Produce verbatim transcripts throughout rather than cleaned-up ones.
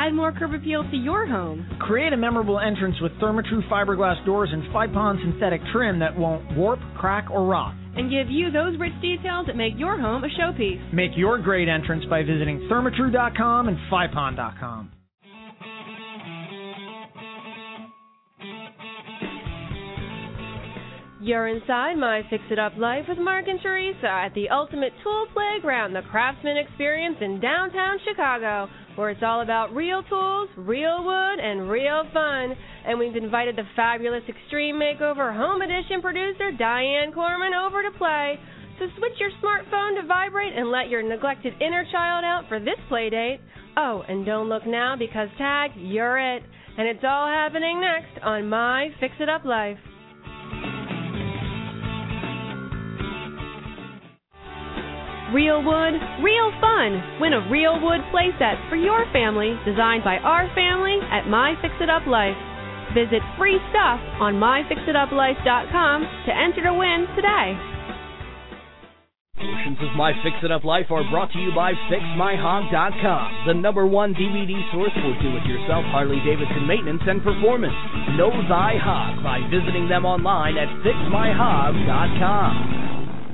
Add more curb appeal to your home. Create a memorable entrance with Therma-Tru fiberglass doors and Fypon synthetic trim that won't warp, crack, or rot. And give you those rich details that make your home a showpiece. Make your great entrance by visiting Therma-Tru dot com and Fypon dot com. You're inside My Fix-It-Up Life with Mark and Teresa at the Ultimate Tool Playground, the Craftsman Experience in downtown Chicago, where it's all about real tools, real wood, and real fun. And we've invited the fabulous Extreme Makeover Home Edition producer, Diane Corman, over to play. So switch your smartphone to vibrate and let your neglected inner child out for this play date. Oh, and don't look now because tag, you're it. And it's all happening next on My Fix-It-Up Life. Real wood, real fun. Win a real wood playset for your family, designed by our family at My Fix-It-Up Life. Visit free stuff on my fix it up life dot com to enter to win today. Portions of My Fix-It-Up Life are brought to you by fix my hog dot com, the number one D V D source for do-it-yourself Harley-Davidson maintenance and performance. Know thy hog by visiting them online at fix my hog dot com.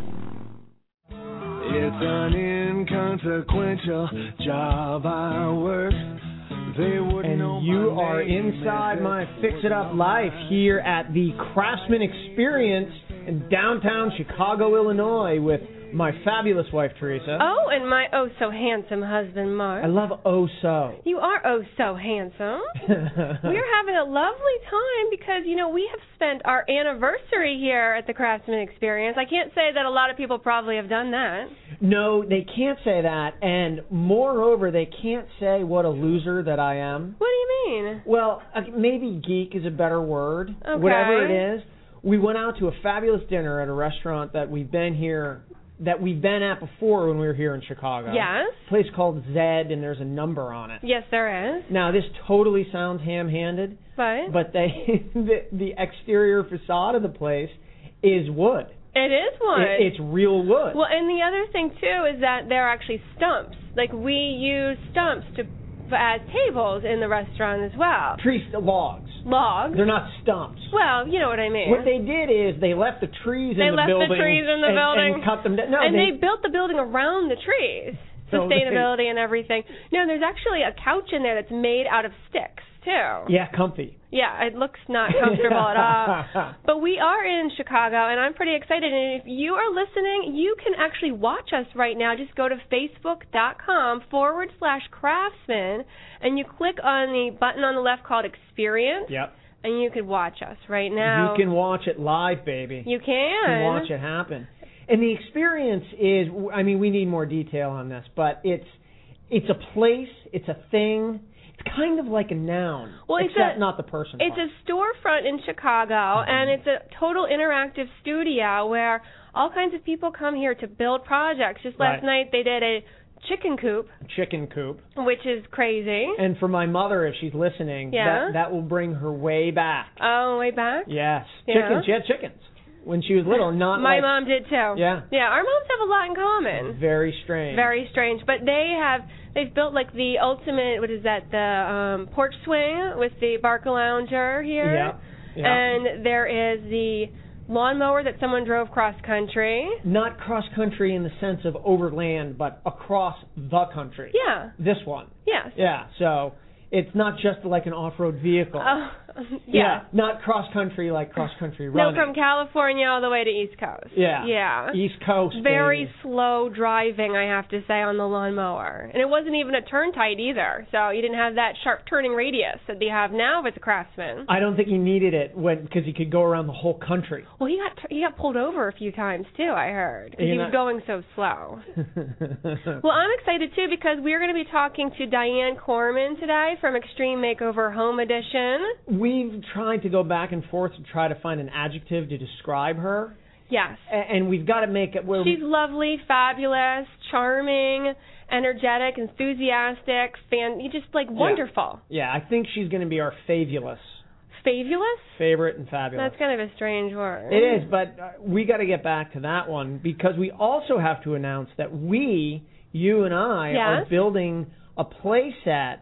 It's an inconsequential job I work. They wouldn't know. And you are inside My Fix-It-Up Life here at the Craftsman Experience in downtown Chicago, Illinois, with my fabulous wife, Teresa. Oh, and my oh-so-handsome husband, Mark. I love oh-so. You are oh-so-handsome. We're having a lovely time because, you know, we have spent our anniversary here at the Craftsman Experience. I can't say that a lot of people probably have done that. No, they can't say that, and moreover, they can't say what a loser that I am. What do you mean? Well, maybe geek is a better word. Okay. Whatever it is. We went out to a fabulous dinner at a restaurant that we've been here, that we've been at before when we were here in Chicago. Yes. A place called Zed, and there's a number on it. Yes, there is. Now, this totally sounds ham-handed, But? but they the, the exterior facade of the place is wood. It is wood. It, it's real wood. Well, and the other thing, too, is that they're actually stumps. Like, we use stumps to as tables in the restaurant as well. Tree logs. Logs. They're not stumps. Well, you know what I mean. What they did is they left the trees they in the building. They left the trees in the and, building. And cut them down. No, and they, they built the building around the trees. So Sustainability they, and everything. No, there's actually a couch in there that's made out of sticks, too. Yeah, comfy. Yeah, it looks not comfortable at all. But we are in Chicago, and I'm pretty excited. And if you are listening, you can actually watch us right now. Just go to facebook.com forward slash craftsman, and you click on the button on the left called Experience. Yep. And you can watch us right now. You can watch it live, baby. You can. You can watch it happen. And the experience is, I mean, we need more detail on this, but it's it's a place, it's a thing. It's kind of like a noun, well, it's except a, not the person It's part. a storefront in Chicago, mm-hmm. and it's a total interactive studio where all kinds of people come here to build projects. Just last right. night they did a chicken coop. A chicken coop. Which is crazy. And for my mother, if she's listening, yeah. that, that will bring her way back. Oh, way back? Yes. Yeah. Chickens. She had chickens when she was little. Not My like, mom did too. Yeah. Yeah, our moms have a lot in common. Very strange. Very strange. But they have, they've built like the ultimate, what is that, the um, porch swing with the Barca Lounger here. Yeah. yeah. And there is the lawnmower that someone drove cross country. Not cross country in the sense of overland, but across the country. Yeah. This one. Yes. Yeah. So it's not just like an off-road vehicle. Uh, yeah. yeah. Not cross country like cross country running. No, from California all the way to East Coast. Yeah. Yeah. East Coast. Very baby. slow driving, I have to say, on the lawnmower. And it wasn't even a turn tight either, so you didn't have that sharp turning radius that they have now with the Craftsman. I don't think he needed it when because he could go around the whole country. Well, he got he got pulled over a few times too, I heard, because he was going so slow. Well, I'm excited too because we're going to be talking to Diane Corman today from Extreme Makeover Home Edition. We've tried to go back and forth to try to find an adjective to describe her. Yes. And we've got to make it where she's lovely, fabulous, charming, energetic, enthusiastic, fan, just like wonderful. Yeah, yeah I think she's going to be our fabulous. Fabulous? Favorite and fabulous. That's kind of a strange word. It is, but uh, we got to get back to that one because we also have to announce that we, you and I, yes? are building a play set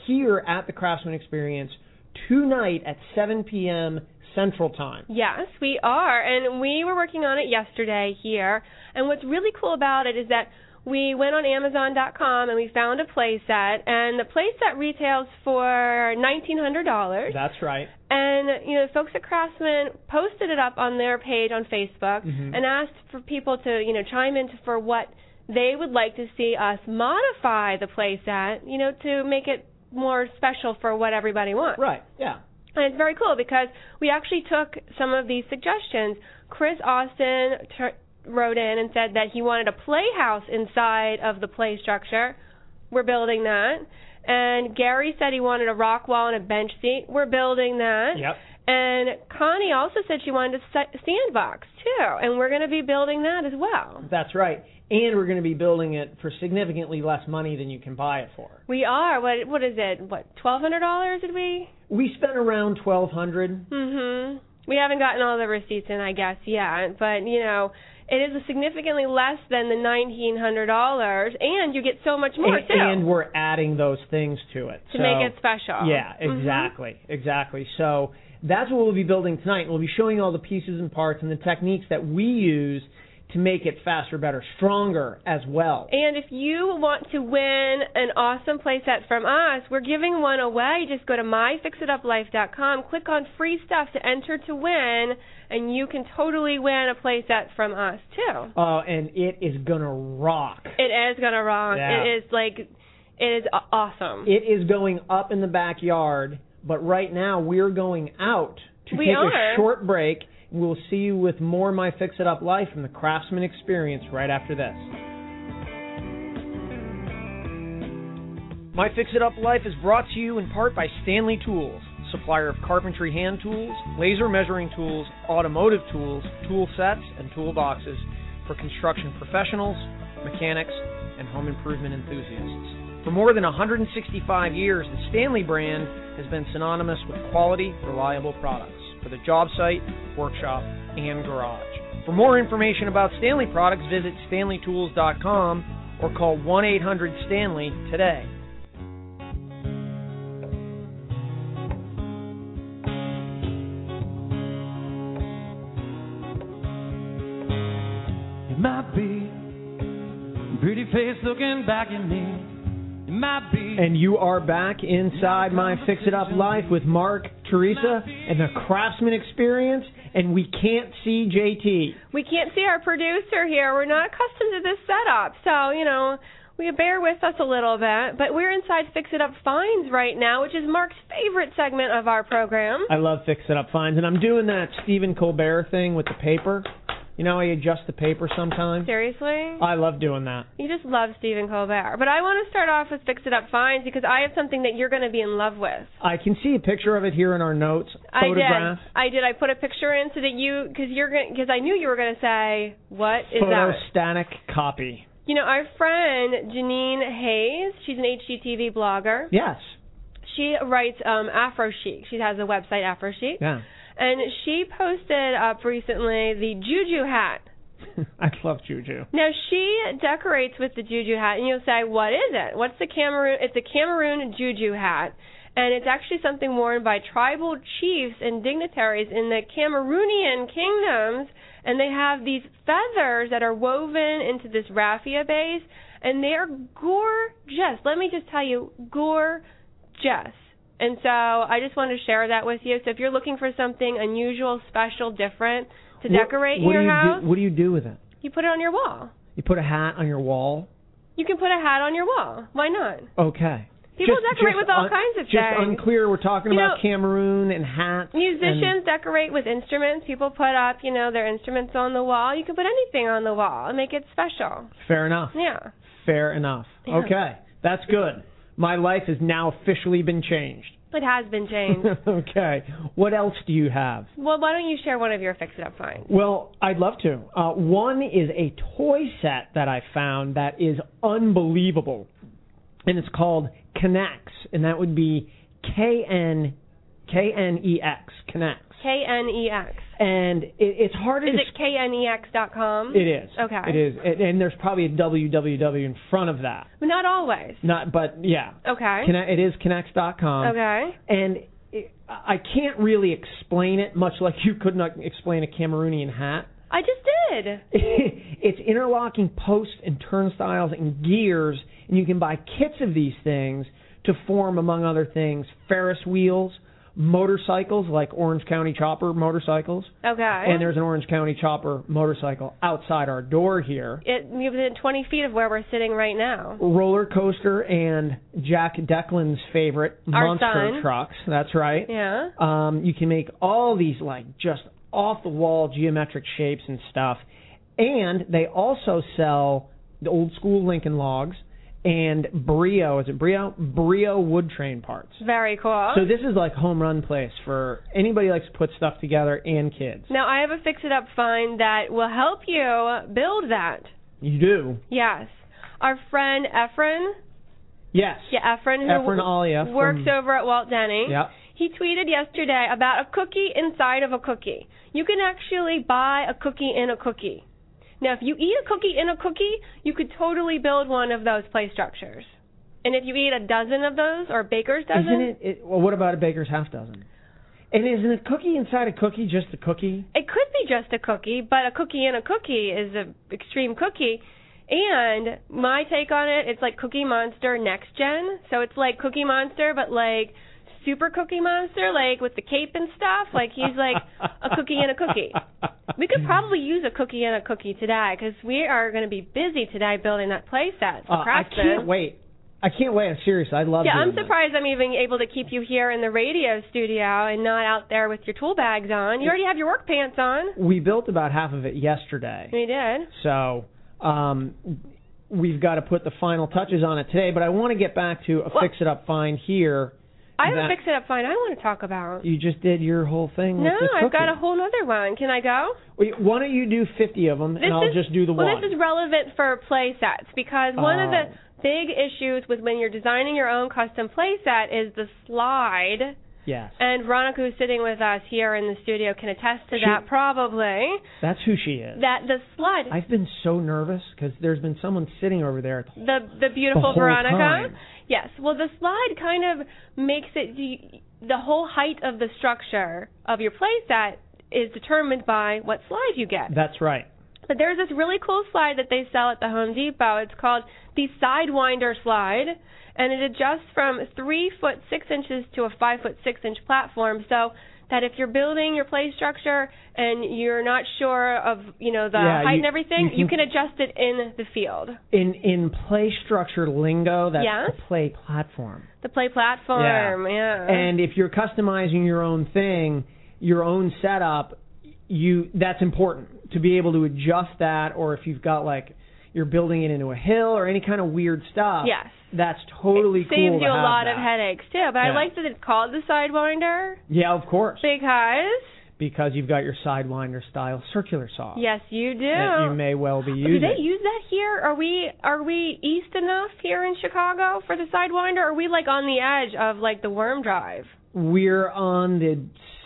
here at the Craftsman Experience tonight at seven p.m. Central Time. Yes, we are, and we were working on it yesterday here, and what's really cool about it is that we went on Amazon dot com and we found a play set, and the play set retails for nineteen hundred dollars. That's right. And, you know, folks at Craftsman posted it up on their page on Facebook mm-hmm. and asked for people to, you know, chime in for what they would like to see us modify the play set, you know, to make it more special for what everybody wants. Right, yeah. And it's very cool because we actually took some of these suggestions. Chris Austin ter- wrote in and said that he wanted a playhouse inside of the play structure. We're building that. And Gary said he wanted a rock wall and a bench seat. We're building that. Yep. And Connie also said she wanted a sandbox, too. And we're going to be building that as well. That's right. And we're going to be building it for significantly less money than you can buy it for. We are. What What is it? What, twelve hundred dollars did we? We spent around twelve hundred dollars. Mm-hmm. We haven't gotten all the receipts in, I guess, yet. But, you know, it is significantly less than the nineteen hundred dollars, and you get so much more, and, too. And we're adding those things to it. To so, make it special. Yeah, exactly, mm-hmm. exactly. So that's what we'll be building tonight. We'll be showing you all the pieces and parts and the techniques that we use to make it faster, better, stronger as well. And if you want to win an awesome playset from us, we're giving one away. Just go to my fix it up life dot com, click on free stuff to enter to win, and you can totally win a playset from us, too. Oh, uh, and it is going to rock. It is going to rock. Yeah. It is, like, it is awesome. It is going up in the backyard, but right now we're going out to we take are. a short break. We'll see you with more My Fix It Up Life from the Craftsman Experience right after this. My Fix It Up Life is brought to you in part by Stanley Tools, supplier of carpentry hand tools, laser measuring tools, automotive tools, tool sets, and toolboxes for construction professionals, mechanics, and home improvement enthusiasts. For more than one hundred sixty-five years, the Stanley brand has been synonymous with quality, reliable products for the job site, workshop, and garage. For more information about Stanley products, visit stanley tools dot com or call one eight hundred Stanley today. It might be a pretty face looking back at me. It might be. And you are back inside My Fix It Up Life with Mark, Teresa, and the Craftsman Experience, and we can't see J T. We can't see our producer here. We're not accustomed to this setup, so, you know, we bear with us a little bit. But we're inside Fix It Up Finds right now, which is Mark's favorite segment of our program. I love Fix It Up Finds, and I'm doing that Stephen Colbert thing with the paper. You know how you adjust the paper sometimes? Seriously? I love doing that. You just love Stephen Colbert. But I want to start off with Fix It Up Finds because I have something that you're going to be in love with. I can see a picture of it here in our notes. I Photograph. did. I did. I put a picture in so that you, because you're going, because I knew you were going to say, what is that? Photostatic copy. You know, our friend Janine Hayes, she's an H G T V blogger. Yes. She writes um, Afro Chic. She has a website, Afro Chic. Yeah. And she posted up recently the Juju hat. I love Juju. Now, she decorates with the Juju hat, and you'll say, what is it? What's the Cameroon? It's a Cameroon Juju hat, and it's actually something worn by tribal chiefs and dignitaries in the Cameroonian kingdoms, and they have these feathers that are woven into this raffia base, and they're gorgeous. Let me just tell you, gorgeous. And so I just wanted to share that with you. So if you're looking for something unusual, special, different to what, decorate what your do you house, do, what do you do with it? You put it on your wall. You put a hat on your wall? You can put a hat on your wall. Why not? Okay. People just, decorate just with all un, kinds of just things. Just unclear. We're talking you about know, Cameroon and hats. Musicians and decorate with instruments. People put up, you know, their instruments on the wall. You can put anything on the wall and make it special. Fair enough. Yeah. Fair enough. Yeah. Okay. That's good. My life has now officially been changed. It has been changed. Okay. What else do you have? Well, why don't you share one of your fix-it-up finds? Well, I'd love to. Uh, one is a toy set that I found that is unbelievable, and it's called K'Nex, and that would be K N K N E X, K'Nex. K N E X. And it, it's hard to... Is it K N E X dot com? It is. Okay. It is. And, and there's probably a W W W in front of that. Not always. Not, but yeah. Okay. Conne- it is K'Nex dot com. Okay. And it, I can't really explain it, much like you could not explain a Cameroonian hat. I just did. It's interlocking posts and turnstiles and gears, and you can buy kits of these things to form, among other things, Ferris wheels, motorcycles like Orange County Chopper motorcycles. Okay. And there's an Orange County Chopper motorcycle outside our door here. It within twenty feet of where we're sitting right now. Roller coaster and Jack Declan's favorite Our monster son. trucks. That's right. Yeah. Um, you can make all these like just off the wall geometric shapes and stuff. And they also sell the old school Lincoln logs and Brio, is it Brio? Brio wood train parts. Very cool. So this is like home run place for anybody who likes to put stuff together and kids. Now I have a fix-it-up find that will help you build that. You do? Yes. Our friend Efren. Yes. Yeah, Efren, who Efren Alia works from, over at Walt Denny. Yeah. He tweeted yesterday about a cookie inside of a cookie. You can actually buy a cookie in a cookie. Now, if you eat a cookie in a cookie, you could totally build one of those play structures. And if you eat a dozen of those, or a baker's dozen... Isn't it, it... Well, what about a baker's half dozen? And isn't a cookie inside a cookie just a cookie? It could be just a cookie, but a cookie in a cookie is an extreme cookie. And my take on it, it's like Cookie Monster Next Gen. So it's like Cookie Monster, but like... Super Cookie Monster, like with the cape and stuff. Like he's like a cookie in a cookie. We could probably use a cookie in a cookie today because we are going to be busy today building that play set for uh, I Craftsman. can't wait. I can't wait. I'm serious. I love Yeah, doing I'm surprised I'm even able to keep you here in the radio studio and not out there with your tool bags on. You already have your work pants on. We built about half of it yesterday. We did. So um, we've got to put the final touches on it today. But I want to get back to a well, fix-it-up find here. I have a fix-it-up find I want to talk about. You just did your whole thing no, with the cookie. I've got a whole other one. Can I go? Wait, why don't you do fifty of them, this and I'll is, just do the well, one. Well, this is relevant for play sets because one oh. of the big issues with when you're designing your own custom play set is the slide. Yes. And Veronica, who's sitting with us here in the studio, can attest to she, that probably. That's who she is. That the slide. I've been so nervous because there's been someone sitting over there. The the beautiful the whole Veronica. Time. Yes. Well, the slide kind of makes it the, the whole height of the structure of your play set is determined by what slide you get. That's right. But there's this really cool slide that they sell at the Home Depot. It's called the Sidewinder slide, and it adjusts from three foot six inches to a five foot six inch platform. So that if you're building your play structure and you're not sure of you know the yeah, height you, and everything, you can, you can adjust it in the field. In in play structure lingo, that's yes. the play platform. The play platform, yeah. yeah. And if you're customizing your own thing, your own setup, you that's important to be able to adjust that. Or if you've got like you're building it into a hill or any kind of weird stuff. Yes. That's totally it cool. Saves to you a have lot that. of headaches too. But yeah. I like that it's called the Sidewinder. Yeah, of course. Because because you've got your Sidewinder style circular saw. Yes, you do. That you may well be using. Do they use that here? Are we are we east enough here in Chicago for the Sidewinder? Or are we like on the edge of like the worm drive? We're on the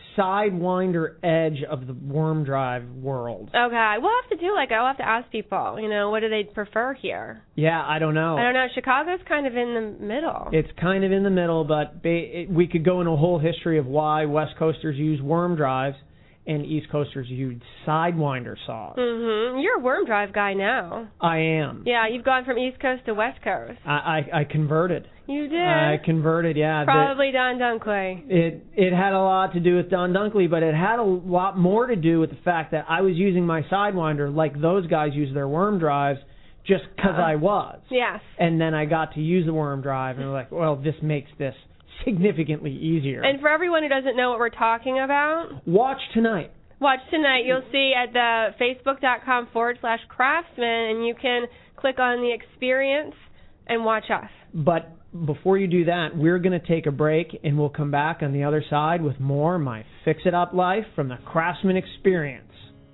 Sidewinder edge of the worm drive world. Okay, we'll have to do like I'll have to ask people. You know, what do they prefer here? Yeah, I don't know. I don't know. Chicago's kind of in the middle. It's kind of in the middle, but ba- it, we could go into a whole history of why West Coasters use worm drives and East Coasters use Sidewinder saws. Mhm. You're a worm drive guy now. I am. Yeah, you've gone from East Coast to West Coast. I I, I converted. You did. I converted. Yeah. Probably Don Dunkley. It it had a lot to do with Don Dunkley, but it had a lot more to do with the fact that I was using my Sidewinder like those guys use their worm drives, just because uh, I was. Yes. And then I got to use the worm drive, and I'm like, well, this makes this significantly easier. And for everyone who doesn't know what we're talking about, watch tonight. Watch tonight. You'll see at the facebook.com forward slash craftsman, and you can click on the experience and watch us. But before you do that, we're going to take a break, and we'll come back on the other side with more My Fix It Up Life from the Craftsman Experience.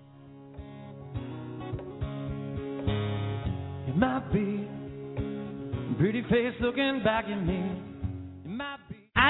It might be a pretty face looking back at me. It might be.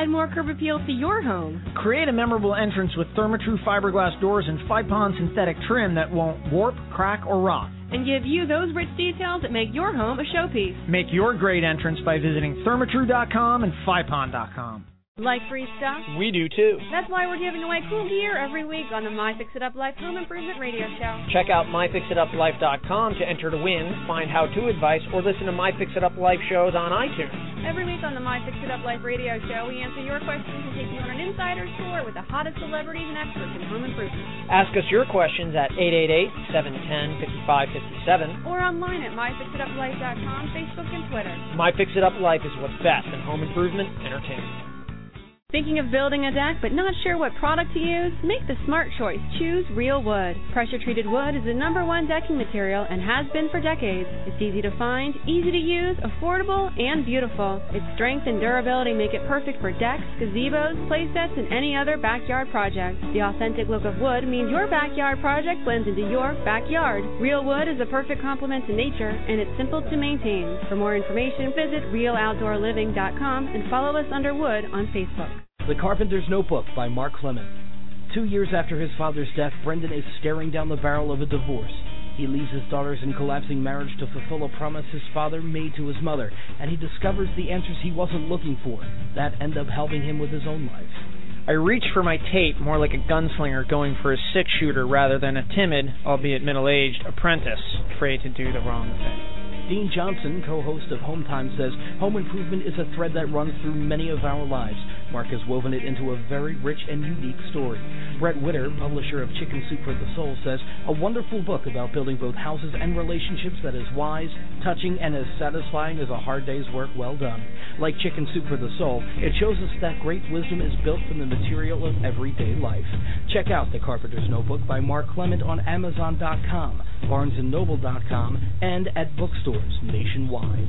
Add more curb appeal to your home. Create a memorable entrance with Therma-Tru fiberglass doors and Fypon synthetic trim that won't warp, crack, or rot. And give you those rich details that make your home a showpiece. Make your great entrance by visiting Therma-Tru dot com and Fypon dot com. Like free stuff? We do too. That's why we're giving away cool gear every week on the My Fix It Up Life Home Improvement Radio Show. Check out my fix it up life dot com to enter to win, find how-to advice, or listen to My Fix It Up Life shows on iTunes. Every week on the My Fix It Up Life Radio Show, we answer your questions and take you on an insider's tour with the hottest celebrities and experts in home improvement. Ask us your questions at eight eight eight, seven one zero, five five five seven. Or online at my fix it up life dot com, Facebook, and Twitter. My Fix It Up Life is what's best in home improvement entertainment. Thinking of building a deck but not sure what product to use? Make the smart choice. Choose Real Wood. Pressure-treated wood is the number one decking material and has been for decades. It's easy to find, easy to use, affordable, and beautiful. Its strength and durability make it perfect for decks, gazebos, play sets, and any other backyard project. The authentic look of wood means your backyard project blends into your backyard. Real Wood is a perfect complement to nature, and it's simple to maintain. For more information, visit real outdoor living dot com and follow us under Wood on Facebook. The Carpenter's Notebook by Mark Clement. Two years after his father's death, Brendan is staring down the barrel of a divorce. He leaves his daughters in collapsing marriage to fulfill a promise his father made to his mother, and he discovers the answers he wasn't looking for that end up helping him with his own life. I reached for my tape more like a gunslinger going for a six-shooter rather than a timid, albeit middle-aged, apprentice afraid to do the wrong thing. Dean Johnson, co-host of Home Time, says home improvement is a thread that runs through many of our lives. Mark has woven it into a very rich and unique story. Brett Witter, publisher of Chicken Soup for the Soul, says a wonderful book about building both houses and relationships that is wise, touching, and as satisfying as a hard day's work well done. Like Chicken Soup for the Soul, it shows us that great wisdom is built from the material of everyday life. Check out The Carpenter's Notebook by Mark Clement on Amazon dot com, Barnes and Noble dot com, and at bookstores nationwide.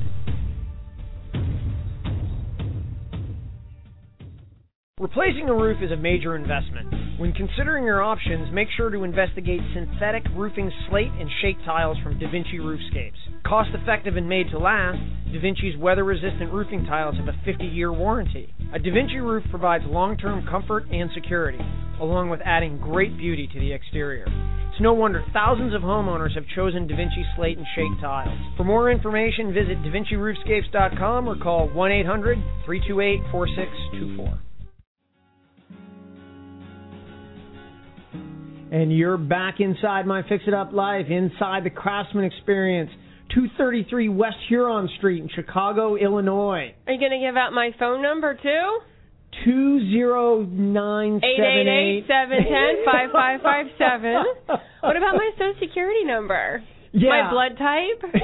Replacing a roof is a major investment. When considering your options, make sure to investigate synthetic roofing slate and shake tiles from DaVinci Roofscapes. Cost-effective and made to last, DaVinci's weather-resistant roofing tiles have a fifty-year warranty. A DaVinci roof provides long-term comfort and security, along with adding great beauty to the exterior. It's no wonder thousands of homeowners have chosen DaVinci slate and shake tiles. For more information, visit Da Vinci Roofscapes dot com or call one eight hundred, three two eight, four six two four. And you're back inside My Fix It Up Life, inside the Craftsman Experience, two thirty-three West Huron Street in Chicago, Illinois. Are you going to give out my phone number, too? two zero nine seven eight, seven one zero, five five five seven. What about my Social Security number? Yeah. My blood type?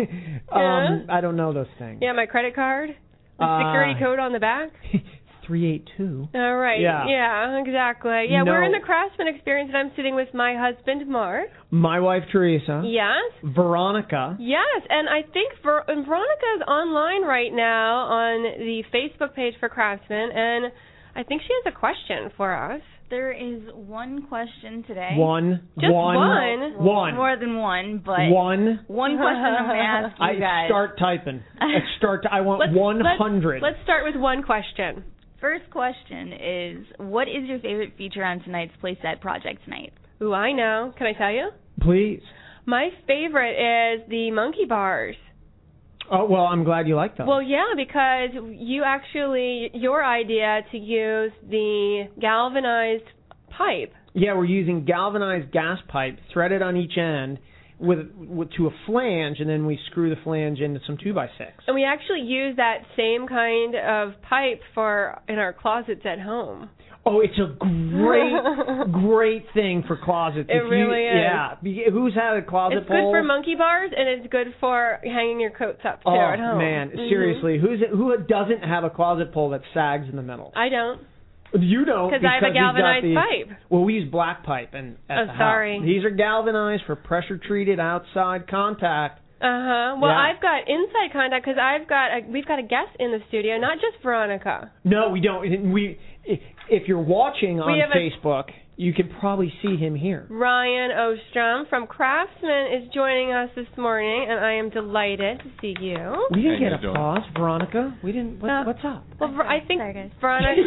um, I don't know those things. Yeah, my credit card? The Uh, security code on the back? three eight two. All right. Yeah. Yeah, exactly. Yeah, No. we're in the Craftsman Experience, and I'm sitting with my husband, Mark. My wife, Teresa. Yes. Veronica. Yes, and I think Ver- and Veronica is online right now on the Facebook page for Craftsman, and I think she has a question for us. There is one question today. One. Just one. one? One. More than one, but One. one question I'm going to ask you I guys. start typing. I start. I want Let's- one hundred. Let's, let's start with one question. First question is, what is your favorite feature on tonight's playset project tonight? Ooh, I know. Can I tell you? Please. My favorite is the monkey bars. Oh well, I'm glad you like those. Well, yeah, because you actually, your idea to use the galvanized pipe. Yeah, we're using galvanized gas pipe threaded on each end with, with to a flange, and then we screw the flange into some two by six. And we actually use that same kind of pipe for in our closets at home. Oh, it's a great, great thing for closets. It If really you, is. Yeah. Be- Who's had a closet It's pole? good for monkey bars, and it's good for hanging your coats up too Oh at home. man, Mhm. seriously, who's it, who doesn't have a closet pole that sags in the middle? I don't. You don't Because I have a we've got galvanized these- pipe. Well, we use black pipe and at Oh, the house. sorry. These are galvanized for pressure treated outside contact. Uh huh. Well, Yeah. I've got inside contact because I've got a, we've got a guest in the studio, not just Veronica. No, we don't. We if you're watching on We have a- Facebook, you can probably see him here. Ryan Ostrom from Craftsman is joining us this morning, and I am delighted to see you. We didn't How get you doing? applause, Veronica. We didn't. What, Uh, what's up? Well, Ver- I think Sorry, guys. Veronica.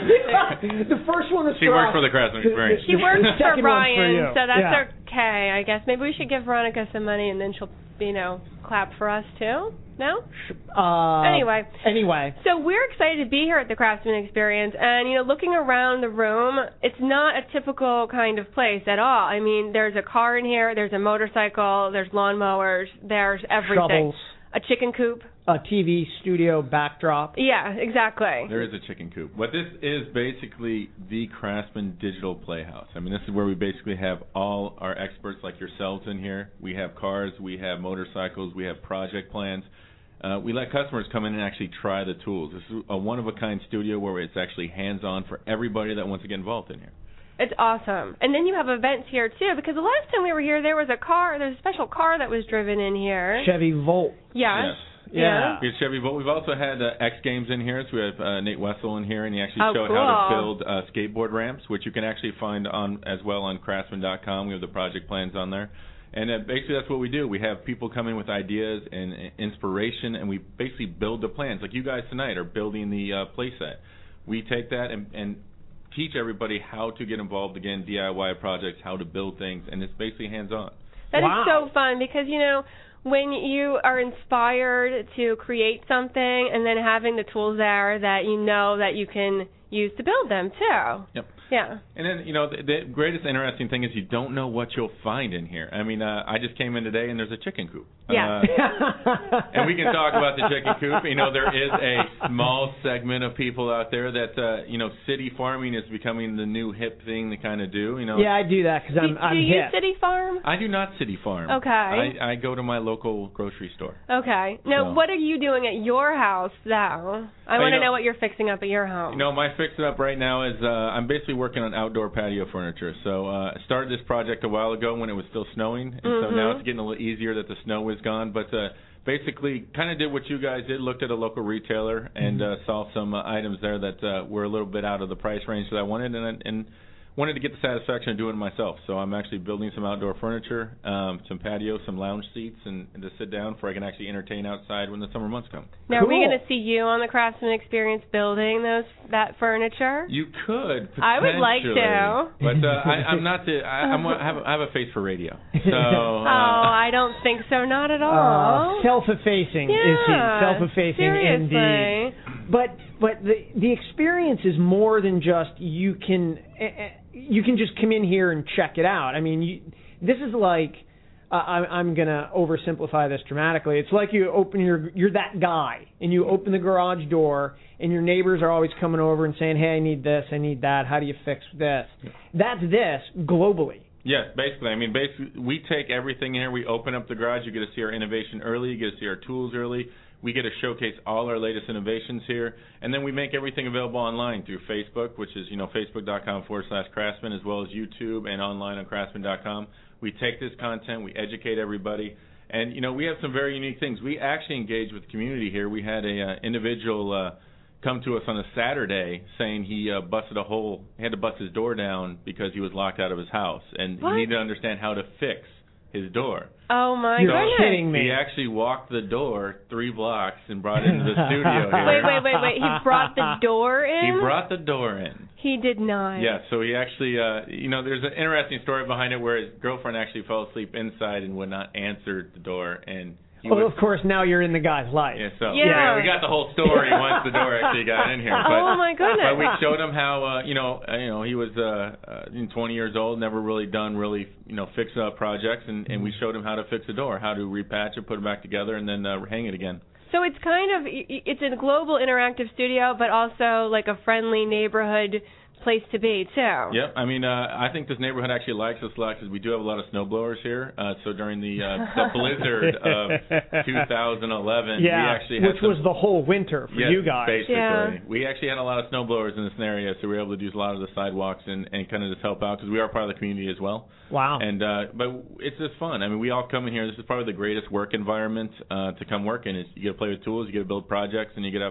The first one was She for works us. for the Craftsman The- Experience. the- She works the for second one's for you. Ryan, so that's Yeah. okay, I guess. Maybe we should give Veronica some money, and then she'll, you know, clap for us too. No? Uh, Anyway. Anyway. So we're excited to be here at the Craftsman Experience, and you know, looking around the room, it's not a typical kind of place at all. I mean, there's a car in here, there's a motorcycle, there's lawnmowers, there's everything. Shovels, A chicken coop. a T V studio backdrop. Yeah, exactly. There is a chicken coop. But this is basically the Craftsman Digital Playhouse. I mean, this is where we basically have all our experts like yourselves in here. We have cars, we have motorcycles, we have project plans. Uh, we let customers come in and actually try the tools. This is a one-of-a-kind studio where it's actually hands-on for everybody that wants to get involved in here. It's awesome. And then you have events here too, because the last time we were here, there was a car, there's a special car that was driven in here. Chevy Volt. Yeah. Yes. Yeah. We have Chevy Volt. We've also had uh, X Games in here, so we have uh, Nate Wessel in here, and he actually Oh, showed cool. how to build uh, skateboard ramps, which you can actually find on as well on craftsman dot com. We have the project plans on there. And uh, basically that's what we do. We have people come in with ideas and uh, inspiration, and we basically build the plans. Like you guys tonight are building the uh, play set. We take that and, and teach everybody how to get involved, again, D I Y projects, how to build things, and it's basically hands-on. That Wow. is so fun because, you know, when you are inspired to create something and then having the tools there that you know that you can use to build them too. Yep. Yeah. And then, you know, the, the greatest interesting thing is you don't know what you'll find in here. I mean, uh, I just came in today and there's a chicken coop. Yeah. Uh, and we can talk about the chicken coop. You know, there is a small segment of people out there that, uh, you know, city farming is becoming the new hip thing to kind of do. You know. Yeah, I do that because I'm do, I'm do you hip. use City Farm? I do not city farm. Okay. I, I go to my local grocery store. Okay. Now, So- what are you doing at your house, though? I Oh, want you to know, know- what you're fixing up at your home. You know, my fix-it up right now is uh, I'm basically working on outdoor patio furniture. So uh, I started this project a while ago when it was still snowing, and so now Mhm. it's getting a little easier that the snow is gone. But uh, basically, kind of did what you guys did, looked at a local retailer and uh, saw some uh, items there that uh, were a little bit out of the price range that I wanted, and and wanted to get the satisfaction of doing it myself. So I'm actually building some outdoor furniture, um, some patio, some lounge seats, and, and to sit down for I can actually entertain outside when the summer months come. Now, are we Cool. going to see you on the Craftsman Experience building those that furniture? You could. I would like potentially, to. But uh, I, I'm not the. I, I'm, I have a, I have a face for radio. So. oh, Uh, I don't think so. Not at Uh, all. self-effacing yeah. is he? Self-effacing Seriously. indeed. But but the the experience is more than just you can uh, uh, you can just come in here and check it out. I mean, you, this is like uh, I, I'm gonna oversimplify this dramatically. It's like you open your you're that guy and you open the garage door and your neighbors are always coming over and saying, "Hey, I need this, I need that. How do you fix this?" That's this globally. Yes, basically. I mean, basically, we take everything in here. We open up the garage. You get to see our innovation early. You get to see our tools early. We get to showcase all our latest innovations here. And then we make everything available online through Facebook, which is, you know, facebook.com forward slash Craftsman, as well as YouTube and online on craftsman dot com. We take this content. We educate everybody. And, you know, we have some very unique things. We actually engage with the community here. We had a uh, individual uh, come to us on a Saturday saying he uh, busted a hole, he had to bust his door down because he was locked out of his house. And What? he needed to understand how to fix his door. Oh, my You're goodness. kidding me. He actually walked the door three blocks and brought it into the studio here. Wait, wait, wait, wait. He brought the door in? He brought the door in. He did not. Yeah, so he actually, uh, you know, there's an interesting story behind it where his girlfriend actually fell asleep inside and would not answer the door, and he Well, would, of course, now you're in the guy's life. yeah, so Yeah. we got the whole story once the door actually got in here. But, Oh, my goodness. But we showed him how, uh, you know, uh, you know, he was uh, uh, twenty years old, never really done really, you know, fix up projects, and, and we showed him how to fix a door, how to repatch it, put it back together, and then uh, hang it again. So it's kind of, it's a global interactive studio, but also like a friendly neighborhood place to be, too. Yep. I mean, uh, I think this neighborhood actually likes us a lot because we do have a lot of snowblowers here. Uh, so during the uh, the blizzard of two thousand eleven, Yeah, we actually had which some, was the whole winter for yes, you guys. basically. Yeah. We actually had a lot of snowblowers in this area, so we were able to use a lot of the sidewalks and, and kind of just help out because we are part of the community as well. Wow. And uh, but it's just fun. I mean, we all come in here. This is probably the greatest work environment uh, to come work in. Is you get to play with tools, you get to build projects, and you get to have fun.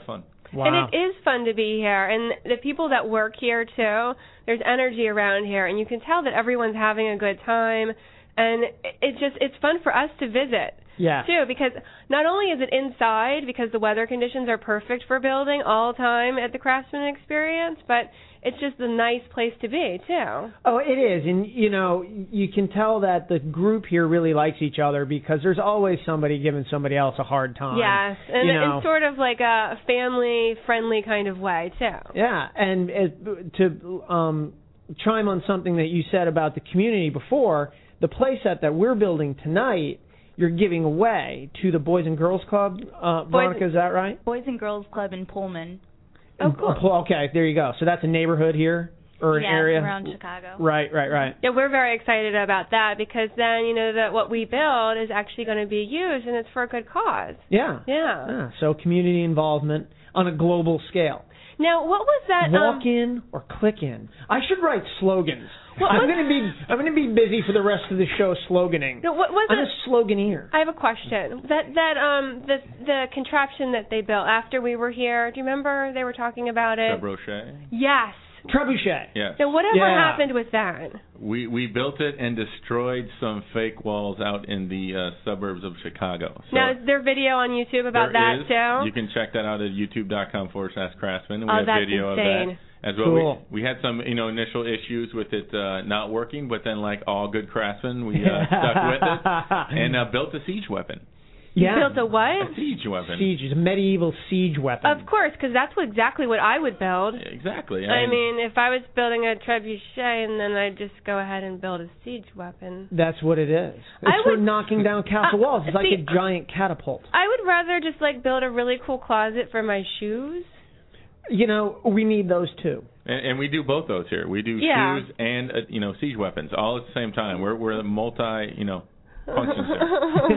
Wow. And it is fun to be here. And the people that work here, too, there's energy around here. And you can tell that everyone's having a good time. And it just it's fun for us to visit. Yeah. Too, because not only is it inside, because the weather conditions are perfect for building all the time at the Craftsman Experience, but it's just a nice place to be, too. Oh, it is. And, you know, you can tell that the group here really likes each other because there's always somebody giving somebody else a hard time. Yes, and you know. in sort of like a family-friendly kind of way, too. Yeah, and it, to um, chime on something that you said about the community before, the playset that we're building tonight, you're giving away to the Boys and Girls Club, uh, Veronica, is that right? Boys and Girls Club in Pullman. Oh, cool. Okay, there you go. So that's a neighborhood here, or an yeah, area? around Chicago. Right, right, right. Yeah, we're very excited about that because then, you know, that what we build is actually going to be used, and it's for a good cause. Yeah. Yeah. yeah. So community involvement on a global scale. Now, what was that? Walk um, in or click in. I should write slogans. What I'm was- going to be I'm going to be busy for the rest of the show sloganing. No, what was I'm it? a sloganeer. I have a question. That that um the the contraption that they built after we were here. Do you remember they were talking about it? Trebuchet. Yes. Trebuchet. Yes. So whatever Yeah. happened with that? We we built it and destroyed some fake walls out in the uh, suburbs of Chicago. So Now, is there video on YouTube about there that is. too? You can check that out at youtube.com forward slash Craftsman. And we Oh, have that's video insane. of that as well. Cool. We, we had some you know initial issues with it uh, not working, but then like all good craftsmen, we uh, stuck with it and uh, built a siege weapon. You Yeah. built a what? A siege weapon. Siege is a medieval siege weapon. Of course, because that's what, exactly what I would build. Exactly. I mean, if I was building a trebuchet and then I'd just go ahead and build a siege weapon. That's what it is. It's I for would- knocking down castle Uh, walls. It's like see, a giant catapult. I would rather just like build a really cool closet for my shoes. You know, we need those too. And, and we do both those here. We do Yeah. shoes and uh, you know siege weapons all at the same time. We're we're a multi you know functions there.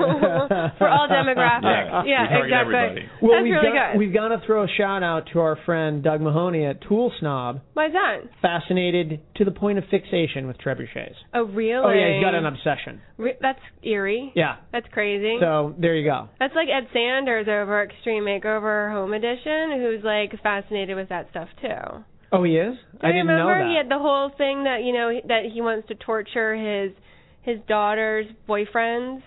For all demographics. Yeah, Yeah, we target exactly. everybody. Well, That's we've really got, good. We've got to throw a shout out to our friend Doug Mahoney at Tool Snob, Why's that? fascinated to the point of fixation with trebuchets. Oh, really? Oh yeah, he's got an obsession. Re- that's eerie. Yeah. That's crazy. So there you go. That's like Ed Sanders over Extreme Makeover Home Edition, who's like fascinated with that stuff too. Oh, he is? Do I you didn't remember know that. he had the whole thing that you know that he wants to torture his his daughter's boyfriends?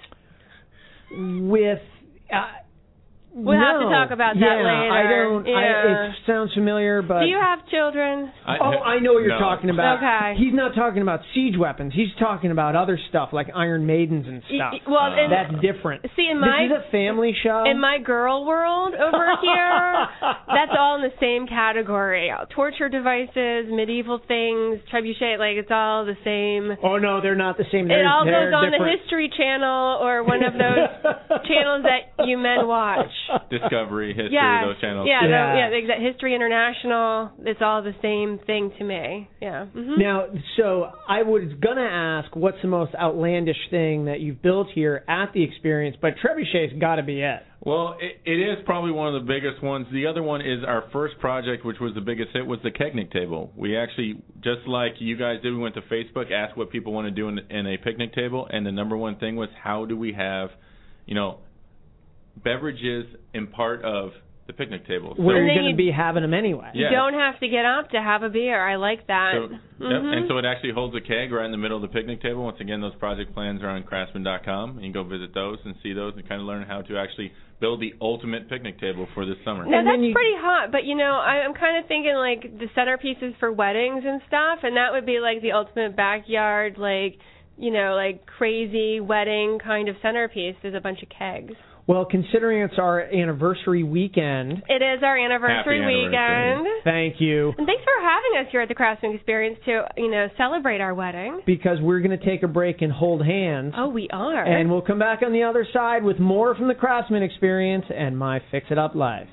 With uh, We'll no. have to talk about that yeah, later. I don't. Yeah. I, it sounds familiar, but Do you have children? I, oh, I know what you're no. talking about. Okay. He's not talking about siege weapons. He's talking about other stuff like Iron Maidens and Y- stuff. y- well, Uh, in, That's different. see, in my this is a family show. in my girl world over here, that's all in the same category. Torture devices, medieval things, trebuchet, like it's all the same. oh no, they're not the same. It They're, all they're goes on different. the History Channel or one of those channels that you men watch. Discovery, history, Yeah, those channels. yeah, Yeah. the- yeah. Exact History International. It's all the same thing to me. Yeah. hmm Now, so I was gonna ask, what's the most outlandish thing that you've built here at the experience? But trebuchet's got to be it. Well, it, it is probably one of the biggest ones. The other one is our first project, which was the biggest hit, was the picnic table. We actually, just like you guys did, we went to Facebook, asked what people want to do in, in a picnic table, and the number one thing was how do we have, you know, beverages in part of the picnic table. So, Where And you're then going you- to be having them anyway. Yeah. You don't have to get up to have a beer. I like that. So, yep, Mhm. and so it actually holds a keg right in the middle of the picnic table. Once again, those project plans are on craftsman dot com. You can go visit those and see those and kind of learn how to actually build the ultimate picnic table for this summer. Now And that's then you- pretty hot, but you know, I, I'm kind of thinking like the centerpieces for weddings and stuff, and that would be like the ultimate backyard, like you know, like crazy wedding kind of centerpiece. There's a bunch of kegs. Well, considering it's our anniversary weekend, It is our anniversary Happy anniversary. weekend. thank you, And thanks for having us here at the Craftsman Experience to, you know, celebrate our wedding. because we're going to take a break and hold hands. Oh, we are. And we'll come back on the other side with more from the Craftsman Experience and my Fix It Up life.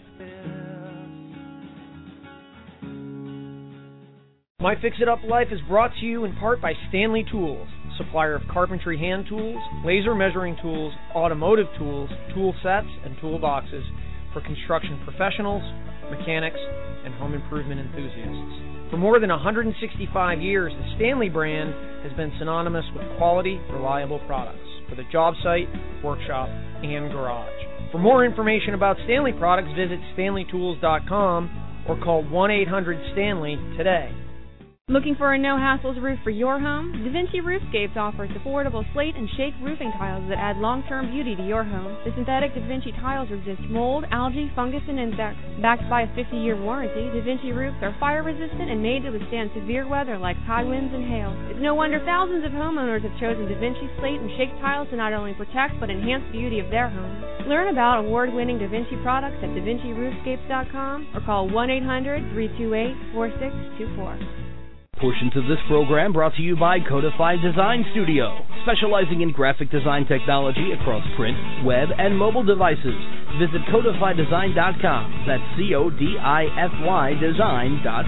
My Fix It Up life is brought to you in part by Stanley Tools, supplier of carpentry hand tools, laser measuring tools, automotive tools, tool sets, and toolboxes for construction professionals, mechanics, and home improvement enthusiasts. For more than one hundred sixty-five years, the Stanley brand has been synonymous with quality, reliable products for the job site, workshop, and garage. For more information about Stanley products, visit stanley tools dot com or call one eight hundred Stanley today. Looking for a no-hassles roof for your home? DaVinci Roofscapes offers affordable slate and shake roofing tiles that add long-term beauty to your home. The synthetic DaVinci tiles resist mold, algae, fungus, and insects. Backed by a fifty-year warranty, DaVinci roofs are fire-resistant and made to withstand severe weather like high winds and hail. It's no wonder thousands of homeowners have chosen DaVinci slate and shake tiles to not only protect but enhance the beauty of their homes. Learn about award-winning DaVinci products at da vinci roofscapes dot com or call one eight hundred, three two eight, four six two four. Portions of this program brought to you by Codified Design Studio, specializing in graphic design technology across print, web, and mobile devices. Visit codified design dot com. That's C O D I F Y design dot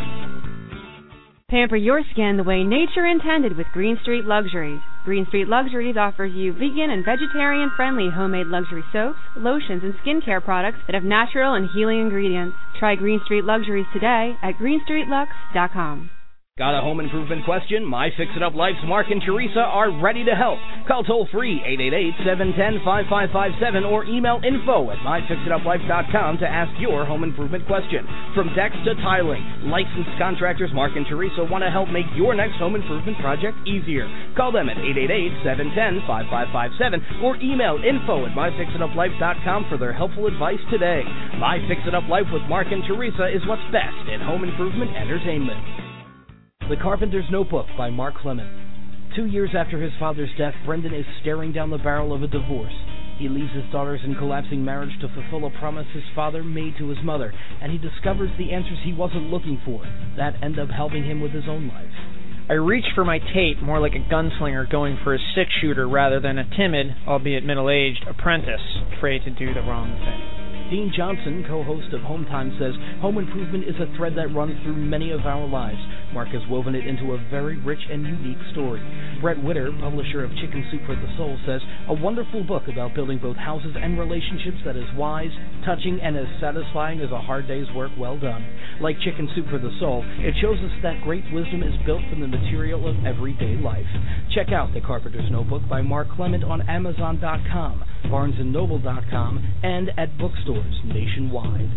com. Pamper your skin the way nature intended with Green Street Luxuries. Green Street Luxuries offers you vegan and vegetarian-friendly homemade luxury soaps, lotions, and skincare products that have natural and healing ingredients. Try Green Street Luxuries today at green street lux dot com. Got a home improvement question? My Fix-It-Up Life's Mark and Teresa are ready to help. Call toll-free eight eight eight, seven one zero, five five five seven or email info at my fix it up life dot com to ask your home improvement question. From decks to tiling, licensed contractors Mark and Teresa want to help make your next home improvement project easier. Call them at eight eight eight, seven one zero, five five five seven or email info at my fix it up life dot com for their helpful advice today. My Fix-It-Up Life with Mark and Teresa is what's best in home improvement entertainment. The Carpenter's Notebook by Mark Clement. Two years after his father's death, Brendan is staring down the barrel of a divorce. He leaves his daughters in collapsing marriage to fulfill a promise his father made to his mother, and he discovers the answers he wasn't looking for that end up helping him with his own life. I reached for my tape more like a gunslinger going for a six-shooter rather than a timid, albeit middle-aged, apprentice afraid to do the wrong thing. Dean Johnson, co-host of Home Time, says home improvement is a thread that runs through many of our lives. Mark has woven it into a very rich and unique story. Brett Witter, publisher of Chicken Soup for the Soul, says a wonderful book about building both houses and relationships that is wise, touching, and as satisfying as a hard day's work well done. Like Chicken Soup for the Soul, it shows us that great wisdom is built from the material of everyday life. Check out The Carpenter's Notebook by Mark Clement on amazon dot com, barnes and noble dot com, and at bookstores nationwide.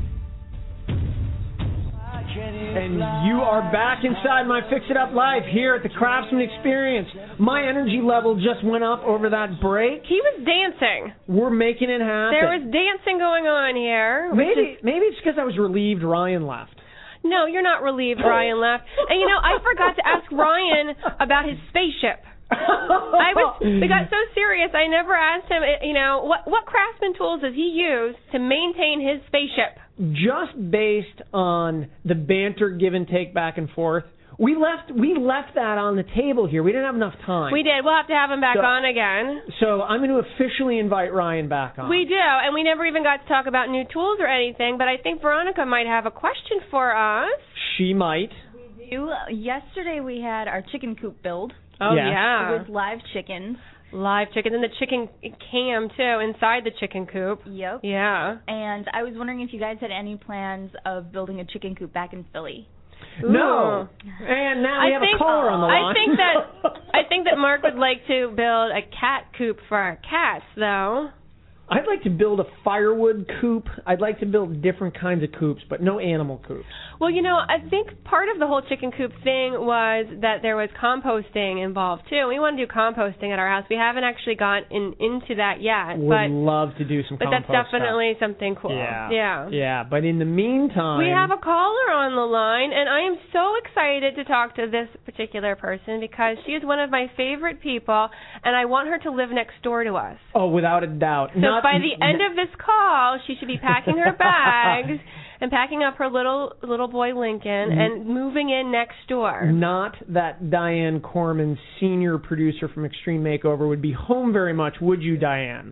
And you are back inside my Fix-It-Up Life here at the Craftsman Experience. My energy level just went up over that break. He was dancing. We're making it happen. There was dancing going on here. Maybe is... maybe it's because I was relieved Ryan left. No, you're not relieved Ryan left. And you know, I forgot to ask Ryan about his spaceship. I was we got so serious I never asked him, you know, what what Craftsman tools does he use to maintain his spaceship? Just based on the banter give and take back and forth, we left we left that on the table here. We didn't have enough time. We did. We'll have to have him back so, on again. So I'm going to officially invite Ryan back on. We do, and we never even got to talk about new tools or anything, but I think Veronica might have a question for us. She might. We do. Yesterday we had our chicken coop build. Oh, yes. yeah. It was live chickens. Live chickens, and the chicken cam, too, inside the chicken coop. Yep. Yeah. And I was wondering if you guys had any plans of building a chicken coop back in Philly. Ooh. No. And now we I have think, a caller on the line. I think that I think that Mark would like to build a cat coop for our cats, though. I'd like to build a firewood coop. I'd like to build different kinds of coops, but no animal coops. Well, you know, I think part of the whole chicken coop thing was that there was composting involved, too. We want to do composting at our house. We haven't actually gotten in, into that yet. Would but, love to do some but compost that's definitely stuff. something cool. Yeah. Yeah. Yeah, but in the meantime... We have a caller on the line, and I am so excited to talk to this particular person because she is one of my favorite people, and I want her to live next door to us. Oh, without a doubt. So Not, by the end of this call, she should be packing her bags and packing up her little little boy Lincoln and moving in next door. Not that Diane Corman, senior producer from Extreme Makeover, would be home very much, would you, Diane?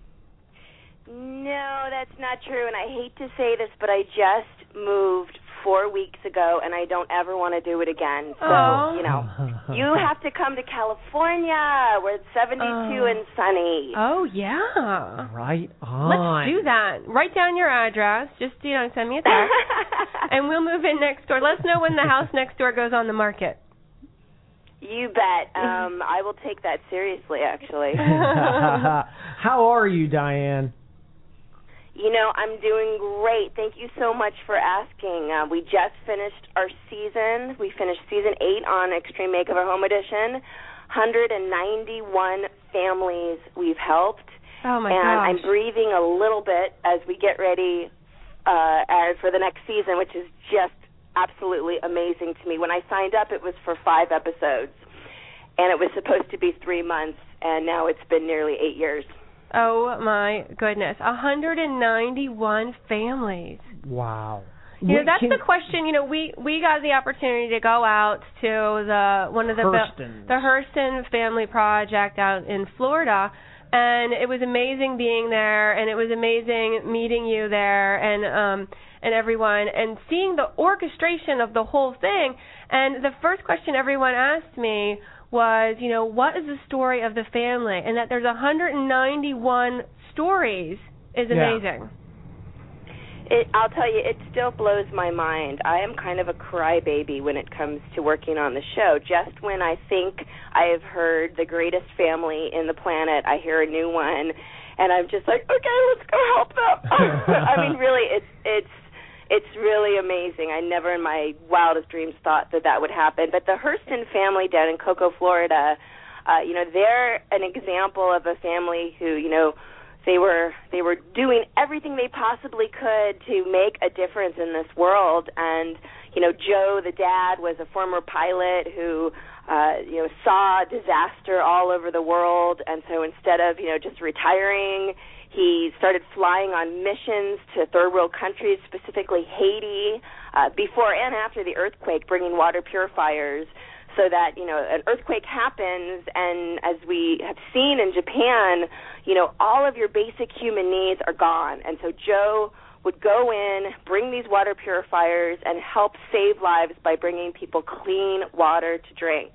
No, that's not true, and I hate to say this, but I just moved four weeks ago, and I don't ever want to do it again. So, Aww. you know, you have to come to California where it's seventy-two and sunny. Oh, yeah. Right on. Let's do that. Write down your address. Just, you know, send me a text, and we'll move in next door. Let us know when the house next door goes on the market. You bet. Um, I will take that seriously, actually. How are you, Diane? You know, I'm doing great. Thank you so much for asking. Uh, we just finished our season. We finished season eight on Extreme Makeover Home Edition. one hundred ninety-one families we've helped. Oh, my and gosh. I'm breathing a little bit as we get ready uh, as for the next season, which is just absolutely amazing to me. When I signed up, it was for five episodes, and it was supposed to be three months, and now it's been nearly eight years. Oh, my goodness. one hundred ninety-one families. Wow. You know, that's Can, the question. You know, we, we got the opportunity to go out to the one of the Hurston. the Hurston Family Project out in Florida, and it was amazing being there, and it was amazing meeting you there, and um and everyone, and seeing the orchestration of the whole thing. And the first question everyone asked me was, you know, what is the story of the family? And that there's one hundred ninety-one stories is amazing. Yeah. It, I'll tell you, it still blows my mind. I am kind of a crybaby when it comes to working on the show. Just when I think I have heard the greatest family in the planet, I hear a new one, and I'm just like, okay, let's go help them. I mean, really, it's it's It's really amazing. I never in my wildest dreams thought that that would happen. But the Hurston family down in Cocoa, Florida, uh, you know, they're an example of a family who, you know, they were they were doing everything they possibly could to make a difference in this world. And, you know, Joe, the dad, was a former pilot who, uh, you know, saw disaster all over the world. And so instead of, you know, just retiring, he started flying on missions to third world countries, specifically Haiti, uh, before and after the earthquake, bringing water purifiers so that, you know, an earthquake happens, and as we have seen in Japan, you know, all of your basic human needs are gone. And so Joe would go in, bring these water purifiers, and help save lives by bringing people clean water to drink.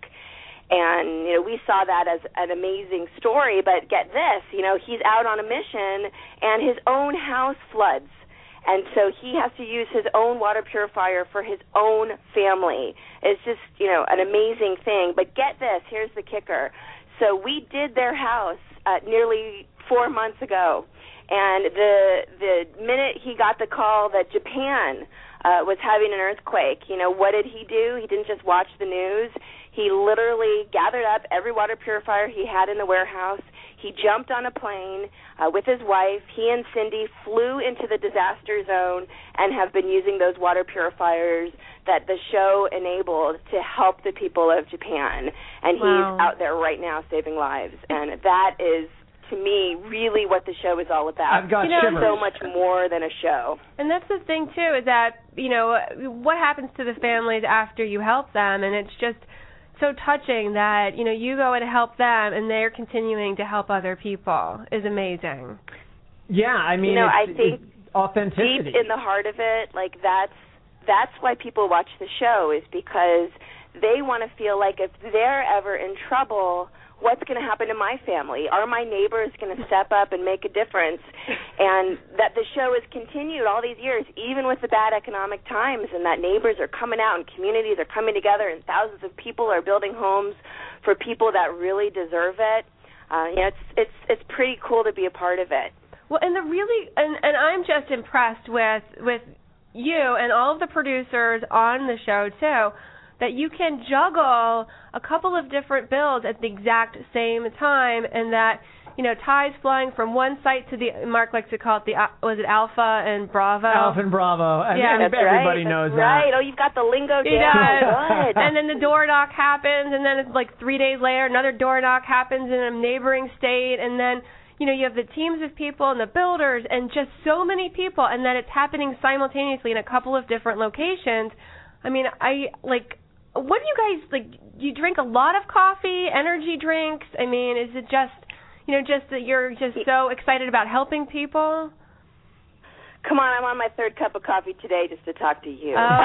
And, you know, we saw that as an amazing story, but get this, you know, he's out on a mission and his own house floods. And so he has to use his own water purifier for his own family. It's just, you know, an amazing thing. But get this, here's the kicker. So we did their house uh, nearly four months ago. And the the minute he got the call that Japan uh, was having an earthquake, you know, what did he do? He didn't just watch the news. He literally gathered up every water purifier he had in the warehouse. He jumped on a plane uh, with his wife. He and Cindy flew into the disaster zone and have been using those water purifiers that the show enabled to help the people of Japan. And Wow. he's out there right now saving lives. And that is, to me, really what the show is all about. I've got You know, shivers. So much more than a show. And that's the thing, too, is that, you know, what happens to the families after you help them, and it's just so touching that, you know, you go and help them and they're continuing to help other people is amazing. Yeah, I mean, You know, it's, I think it's authenticity. Deep in the heart of it, like that's that's why people watch the show, is because they want to feel like if they're ever in trouble, what's going to happen to my family? Are my neighbors going to step up and make a difference? And that the show has continued all these years, even with the bad economic times, and that neighbors are coming out and communities are coming together and thousands of people are building homes for people that really deserve it. Uh, you know, it's it's it's pretty cool to be a part of it. Well, and the really, and, and I'm just impressed with with you and all of the producers on the show too, that you can juggle a couple of different builds at the exact same time, and that, you know, Ty's flying from one site to the, Mark likes to call it the, was it Alpha and Bravo? Alpha and Bravo. And, Yeah, and That's everybody right, knows that's right. that. Oh, you've got the lingo He down. does. Good. And then the door knock happens, and then it's like three days later, another door knock happens in a neighboring state, and then, you know, you have the teams of people and the builders and just so many people, and that it's happening simultaneously in a couple of different locations. I mean, I, like, what do you guys, like, do you drink a lot of coffee, energy drinks? I mean, is it just, you know, just that you're just so excited about helping people? Come on, I'm on my third cup of coffee today just to talk to you. Oh.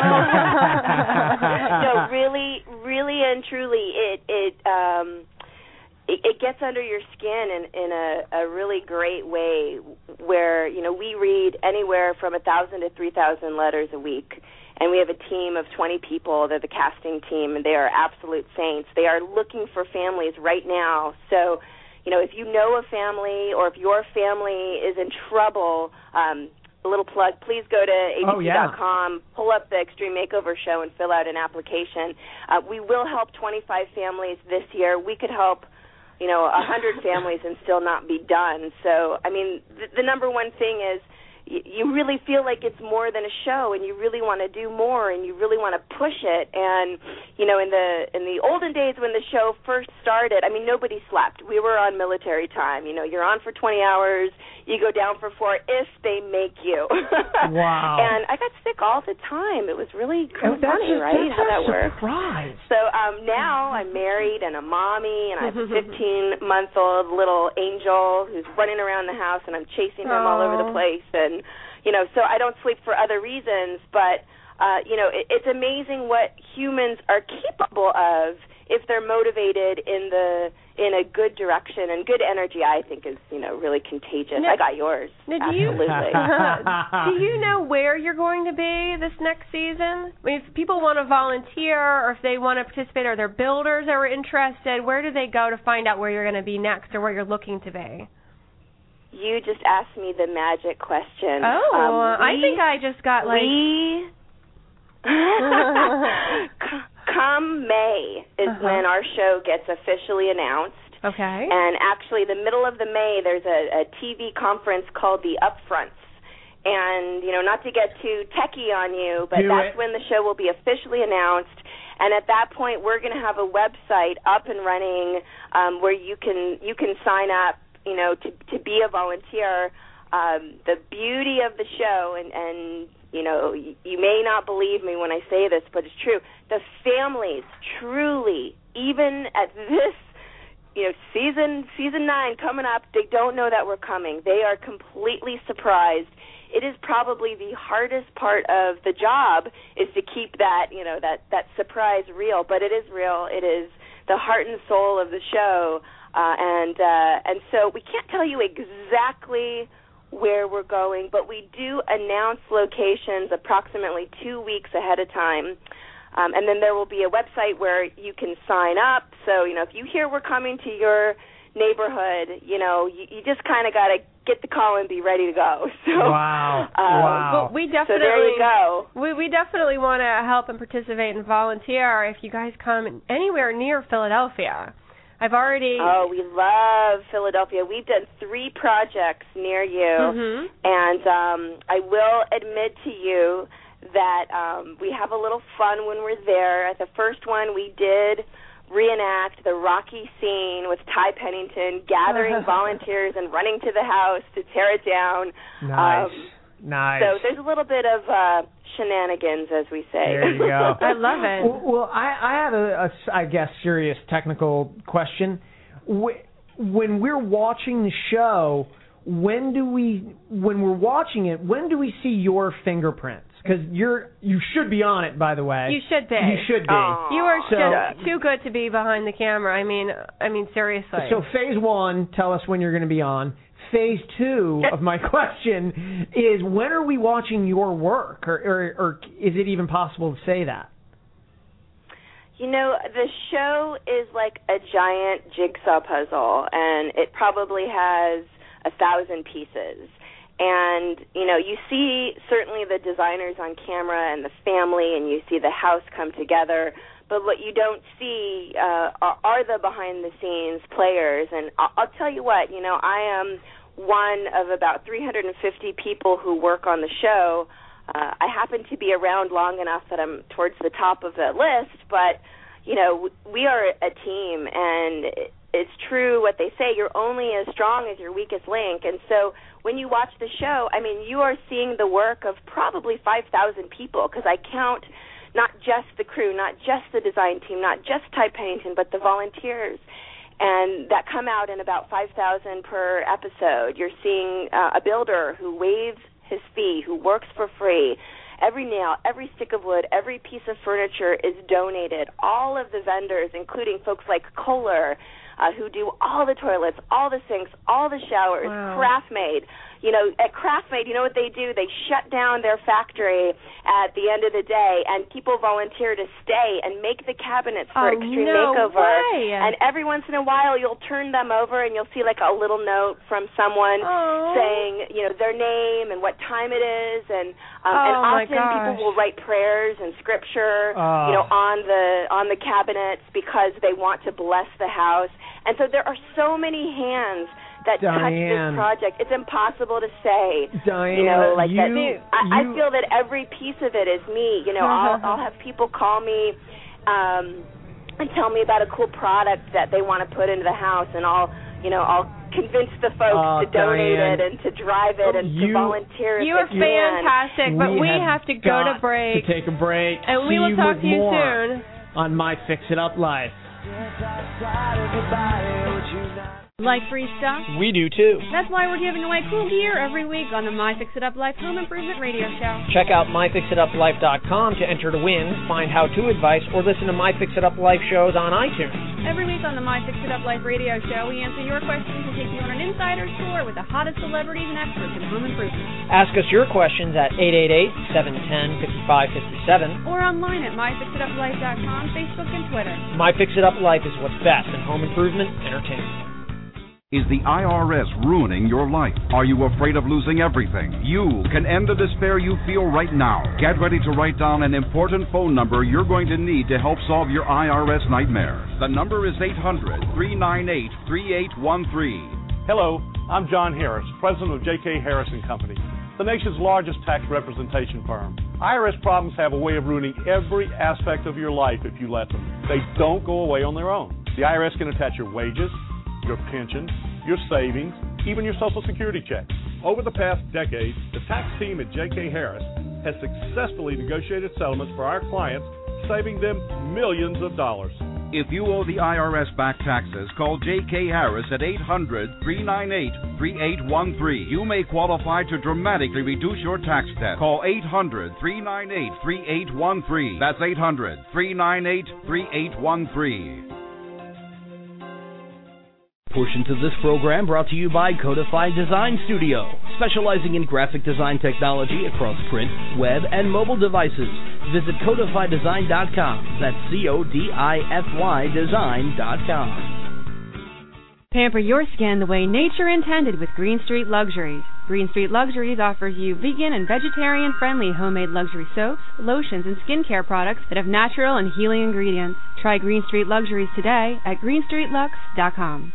No, really, really and truly, it it um it, it gets under your skin in, in a, a really great way, where, you know, we read anywhere from a thousand to three thousand letters a week. And we have a team of twenty people. They're the casting team, and they are absolute saints. They are looking for families right now. So, you know, if you know a family or if your family is in trouble, um, a little plug, please go to A B C dot com, oh, yeah. pull up the Extreme Makeover Show and fill out an application. Uh, we will help twenty-five families this year. We could help, you know, one hundred families and still not be done. So, I mean, the, the number one thing is you really feel like it's more than a show, and you really want to do more, and you really want to push it. And you know, in the in the olden days when the show first started, I mean, nobody slept. We were on military time. You know, you're on for twenty hours, you go down for four if they make you. Wow! And I got sick all the time. It was really kind of funny, just, right? How that works. Surprise. So um, now I'm married and a mommy, and I have a fifteen-month-old little angel who's running around the house, and I'm chasing him all over the place. And you know, so I don't sleep for other reasons, but, uh, you know, it, it's amazing what humans are capable of if they're motivated in the in a good direction. And good energy, I think, is, you know, really contagious. Now, I got yours. Now, do Absolutely. You, do you know where you're going to be this next season? I mean, if people want to volunteer or if they want to participate, or they're builders that were interested, where do they go to find out where you're going to be next or where you're looking to be? You just asked me the magic question. Oh, um, we, I think I just got like... We... Come May is uh-huh. when our show gets officially announced. Okay. And actually, the middle of the May, there's a, a T V conference called the Upfronts. And, you know, not to get too techie on you, but Do that's it. when the show will be officially announced. And at that point, we're going to have a website up and running um, where you can you can sign up, you know, to to be a volunteer. Um, the beauty of the show, and, and you know, you, you may not believe me when I say this, but it's true. The families truly, even at this, you know, season season nine coming up, they don't know that we're coming. They are completely surprised. It is probably the hardest part of the job is to keep that, you know, that, that surprise real. But it is real. It is the heart and soul of the show. Uh, and uh, and so we can't tell you exactly where we're going, but we do announce locations approximately two weeks ahead of time. Um, and then there will be a website where you can sign up. So, you know, if you hear we're coming to your neighborhood, you know, you, you just kind of got to get the call and be ready to go. So, wow. Um, wow. Well, we definitely, so there you go. We, we definitely want to help and participate and volunteer if you guys come anywhere near Philadelphia. I've already... Oh, we love Philadelphia. We've done three projects near you, mm-hmm. and um, I will admit to you that um, we have a little fun when we're there. At the first one, we did reenact the Rocky scene with Ty Pennington gathering volunteers and running to the house to tear it down. Nice. Um, Nice. So there's a little bit of uh, shenanigans, as we say. There you go. I love it. Well, well I, I have a, a, I guess, serious technical question. When we're watching the show, when do we, when we're watching it, when do we see your fingerprints? Because you're, you should be on it, by the way. You should be. You should be. Aww. You are so, just too good to be behind the camera. I mean, I mean, seriously. So phase one, tell us when you're going to be on. Phase two of my question is, when are we watching your work, or, or, or is it even possible to say that? You know, the show is like a giant jigsaw puzzle, and it probably has a thousand pieces. And, you know, you see certainly the designers on camera and the family, and you see the house come together, but what you don't see uh, are, are the behind-the-scenes players. And I'll, I'll tell you what, you know, I am one of about three hundred fifty people who work on the show. Uh, I happen to be around long enough that I'm towards the top of the list, but, you know, we are a team, and it's true what they say, you're only as strong as your weakest link. And so when you watch the show, I mean, you are seeing the work of probably five thousand people, because I count not just the crew, not just the design team, not just Ty Pennington, but the volunteers, and that come out in about five thousand per episode. You're seeing uh, a builder who waives his fee, who works for free. Every nail, every stick of wood, every piece of furniture is donated. All of the vendors, including folks like Kohler, uh, who do all the toilets, all the sinks, all the showers, wow. craft made. you know, at Craftmade, you know what they do? They shut down their factory at the end of the day, and people volunteer to stay and make the cabinets for oh, Extreme no Makeover. Way. And every once in a while, you'll turn them over, and you'll see like a little note from someone oh. saying, you know, their name and what time it is, and um, oh, and often my people will write prayers and scripture, oh. you know, on the on the cabinets because they want to bless the house. And so there are so many hands that Diane. touch this project. It's impossible to say. Diane, you know, like you, that. I, I you, feel that every piece of it is me. You know, I'll, I'll have people call me um, and tell me about a cool product that they want to put into the house, and I'll, you know, I'll convince the folks oh, to donate Diane. it and to drive it and you, to volunteer. You are fantastic, but we, we have, have to go to break. To take a break. And we See will talk with to you more soon on My Fix It Up Life. Like free stuff? We do too. That's why we're giving away cool gear every week on the My Fix It Up Life Home Improvement Radio Show. Check out my fix it up life dot com to enter to win, find how-to advice, or listen to My Fix It Up Life shows on iTunes. Every week on the My Fix It Up Life Radio Show, we answer your questions and take you on an insider's tour with the hottest celebrities and experts in home improvement. Ask us your questions at eight eight eight, seven one zero, five five five seven. Or online at my fix it up life dot com, Facebook, and Twitter. My Fix It Up Life is what's best in home improvement entertainment. Is the I R S ruining your life? Are you afraid of losing everything? You can end the despair you feel right now. Get ready to write down an important phone number you're going to need to help solve your I R S nightmare. The number is eight hundred, three nine eight, three eight one three. Hello, I'm John Harris, president of J K Harris and Company, the nation's largest tax representation firm. I R S problems have a way of ruining every aspect of your life if you let them. They don't go away on their own. The I R S can attach your wages, your pension, your savings, even your Social Security check. Over the past decade, the tax team at J K Harris has successfully negotiated settlements for our clients, saving them millions of dollars. If you owe the I R S back taxes, call J K Harris at eight hundred, three nine eight, three eight one three. You may qualify to dramatically reduce your tax debt. Call eight hundred, three nine eight, three eight one three. That's eight hundred, three nine eight, three eight one three. Portions of this program brought to you by Codified Design Studio, specializing in graphic design technology across print, web, and mobile devices. Visit codify design dot com. That's C O D I F Y design dot com. Pamper your skin the way nature intended with Green Street Luxuries. Green Street Luxuries offers you vegan and vegetarian-friendly homemade luxury soaps, lotions, and skincare products that have natural and healing ingredients. Try Green Street Luxuries today at green street lux dot com.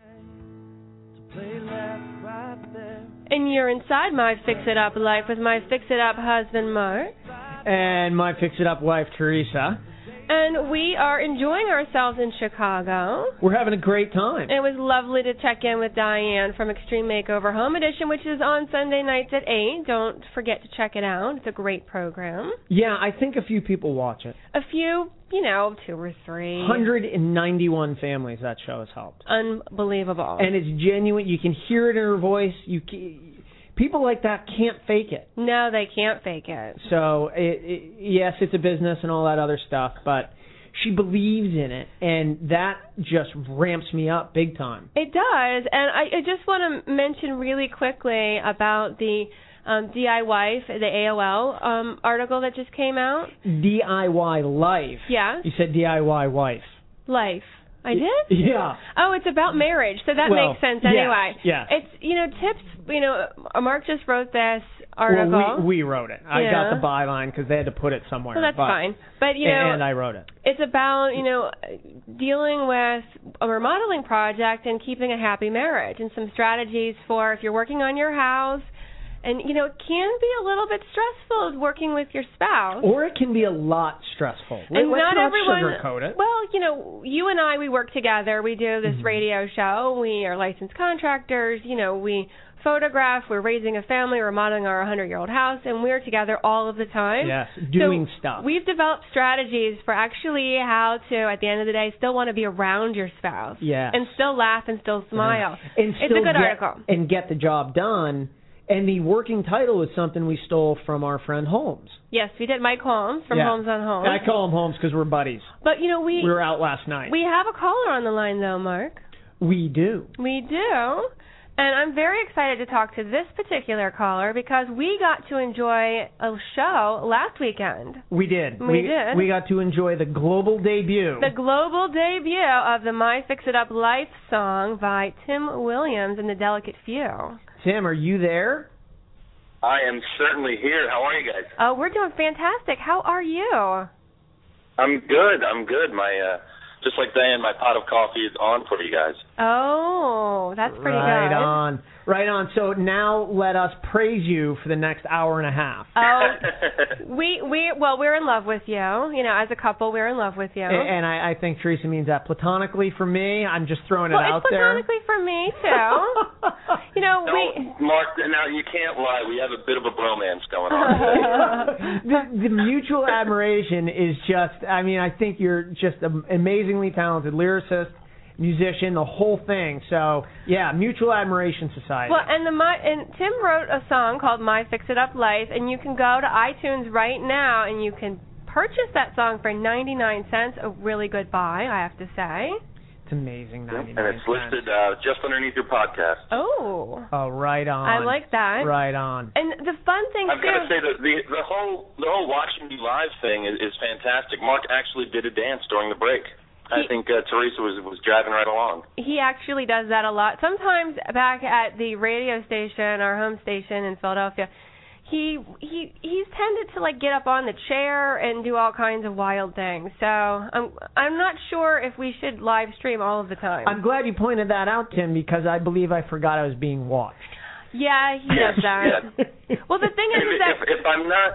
And you're inside My Fix It Up Life with my Fix It Up husband, Mark. And My Fix It Up wife, Teresa. And we are enjoying ourselves in Chicago. We're having a great time. It was lovely to check in with Diane from Extreme Makeover Home Edition, which is on Sunday nights at eight. Don't forget to check it out. It's a great program. Yeah, I think a few people watch it. A few, you know, two or three. one hundred ninety-one families that show has helped. Unbelievable. And it's genuine. You can hear it in her voice. You can, people like that can't fake it. No, they can't fake it. So, it, it, yes, it's a business and all that other stuff, but she believes in it, and that just ramps me up big time. It does, and I, I just want to mention really quickly about the um, D I Y, the A O L um, article that just came out. D I Y Life. Yeah. You said D I Y Wife. Life. I did? Yeah. Oh, it's about marriage, so that well, makes sense anyway. Yeah. It's, you know, tips, you know, Mark just wrote this article. Well, we, we wrote it. I yeah. got the byline because they had to put it somewhere. Well, that's but, fine. But, you know, and I wrote it. It's about, you know, dealing with a remodeling project and keeping a happy marriage and some strategies for if you're working on your house. And, you know, it can be a little bit stressful working with your spouse. Or it can be a lot stressful. And Let's not, not everyone, sugarcoat it. Well, you know, you and I, we work together. We do this mm-hmm. radio show. We are licensed contractors. You know, we photograph. We're raising a family. We're remodeling our hundred-year-old house. And we're together all of the time. Yes, doing so stuff. We've developed strategies for actually how to, at the end of the day, still want to be around your spouse. Yes. And still laugh and still smile. Yeah. And it's still a good get, article. And get the job done. And the working title is something we stole from our friend Holmes. Yes, we did. Mike Holmes from yeah. Holmes on Holmes. I call him Holmes because we're buddies. But, you know, we... We were out last night. We have a caller on the line, though, Mark. We do. We do. And I'm very excited to talk to this particular caller because we got to enjoy a show last weekend. We did. We, we did. We got to enjoy the global debut. The global debut of the My Fix It Up Life song by Tim Williams and the Delicate Few. Tim, are you there? I am certainly here. How are you guys? Oh, we're doing fantastic. How are you? I'm good. I'm good. My uh, just like Diane, my pot of coffee is on for you guys. Oh, that's pretty right good. Right on. Right on. So now let us praise you for the next hour and a half. Oh, we we well, we're in love with you. You know, as a couple, we're in love with you. And, and I, I think Teresa means that platonically for me. I'm just throwing well, it out it's there. Platonically for me too. You know, no, we Mark. Now you can't lie. We have a bit of a bromance going on. the, the mutual admiration is just. I mean, I think you're just an amazingly talented lyricist, musician, the whole thing. So yeah, mutual admiration society. Well, and the my and Tim wrote a song called My Fix It Up Life, and you can go to iTunes right now and you can purchase that song for ninety-nine cents. A really good buy, I have to say. It's amazing, ninety-nine And it's cents. listed uh, just underneath your podcast. Oh. Oh, right on. I like that. Right on. And the fun thing I've too. got to say that the the whole the whole watching you live thing is, is fantastic. Mark actually did a dance during the break. I He, think uh, Teresa was was driving right along. He actually does that a lot. Sometimes back at the radio station, our home station in Philadelphia, he he he's tended to like get up on the chair and do all kinds of wild things. So I'm I'm not sure if we should live stream all of the time. I'm glad you pointed that out, Tim, because I believe I forgot I was being watched. Yeah, he Yes, does that. yeah. Well, the thing is, If, is that if, if I'm not.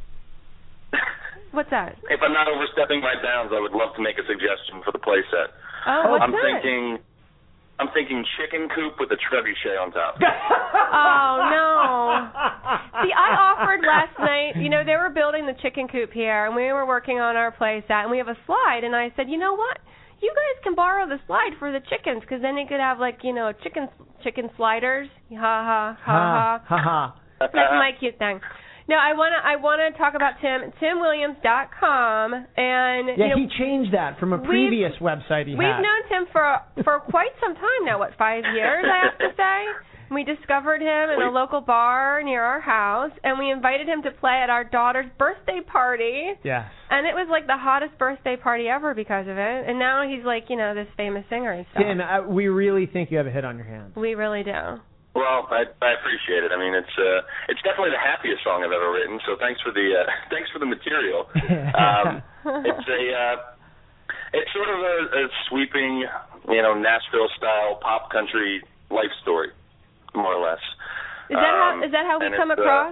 what's that? If I'm not overstepping my bounds, I would love to make a suggestion for the playset. Oh, what's I'm that? thinking, I'm thinking chicken coop with a trebuchet on top. Oh no! See, I offered last night. You know, they were building the chicken coop here, and we were working on our playset, and we have a slide. And I said, you know what? You guys can borrow the slide for the chickens, because then you could have like you know chicken chicken sliders. Ha ha ha ha ha ha. That's my cute thing. No, I wanna I wanna talk about Tim tim williams dot com and yeah, you know, he changed that from a previous website he we've had. known Tim for for quite some time now. What, five years? I have to say. We discovered him in a local bar near our house, and we invited him to play at our daughter's birthday party. Yes. And it was like the hottest birthday party ever because of it. And now he's like, you know, this famous singer and stuff. Tim, uh, we really think you have a hit on your hands. We really do. Well, I, I appreciate it. I mean, it's uh, it's definitely the happiest song I've ever written. So thanks for the uh, thanks for the material. Um, it's a uh, it's sort of a, a sweeping, you know, Nashville style pop country life story, more or less. Is that um, how is that how we and come it's, across?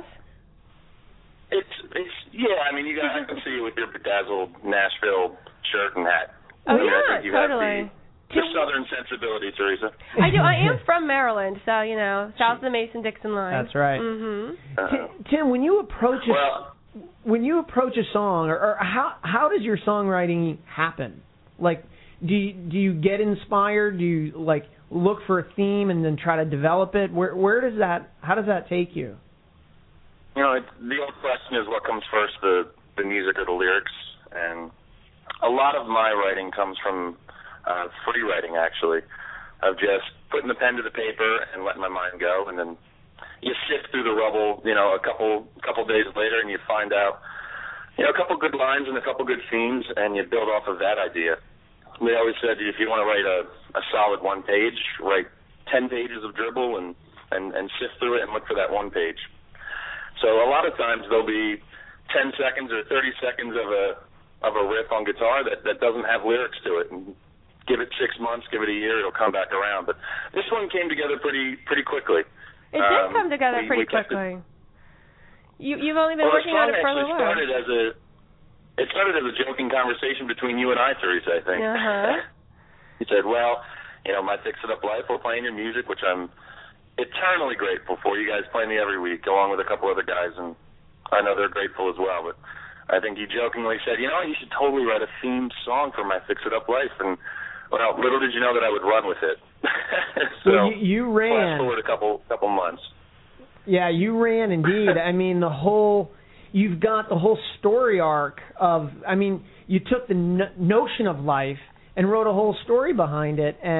Uh, it's it's yeah. I mean, you got I can see you with your bedazzled Nashville shirt and hat. Oh I mean, yeah, I think you totally. Have the, The southern sensibility, Teresa. I do. I am from Maryland, so you know, south of the Mason-Dixon line. That's right. Mhm. Uh, Tim, when you approach a, well, when you approach a song, or, or how how does your songwriting happen? Like, do you, do you get inspired? Do you like look for a theme and then try to develop it? Where where does that? How does that take you? You know, it, the old question is what comes first, the the music or the lyrics? And a lot of my writing comes from Uh, free writing, actually, of just putting the pen to the paper and letting my mind go, and then you sift through the rubble, you know, a couple couple days later, and you find out, you know, a couple good lines and a couple good themes, and you build off of that idea. We always said if you want to write a, a solid one page, write ten pages of dribble and, and, and sift through it and look for that one page. So a lot of times there'll be ten seconds or thirty seconds of a of a riff on guitar that, that doesn't have lyrics to it, and give it six months, give it a year, it'll come back around. But this one came together pretty pretty quickly. It did um, come together we, pretty we quickly. It, you you've only been well, working on it for a little while. Started as a it started as a joking conversation between you and I, Teresa, I think. Uh-huh. He said, "Well, you know, my Fix It Up Life, we're playing your music, which I'm eternally grateful for. You guys play me every week, along with a couple other guys, and I know they're grateful as well. But I think he jokingly said, you know, you should totally write a themed song for my Fix It Up Life." And well, little did you know that I would run with it. so well, you, you ran. Fast forward a couple couple months. Yeah, you ran indeed. I mean, the whole, you've got the whole story arc of, I mean, you took the no- notion of life and wrote a whole story behind it, and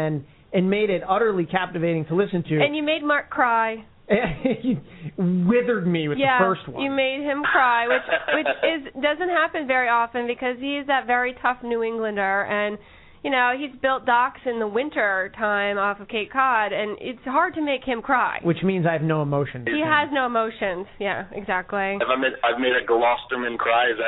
and made it utterly captivating to listen to. And you made Mark cry. He withered me with yeah, the first one. You made him cry, which which is doesn't happen very often because he's that very tough New Englander, and you know he's built docks in the winter time off of Cape Cod, and it's hard to make him cry. Which means I have no emotions. He has no emotions. Yeah, exactly. Have I made, I've made a Gloucesterman cry, is that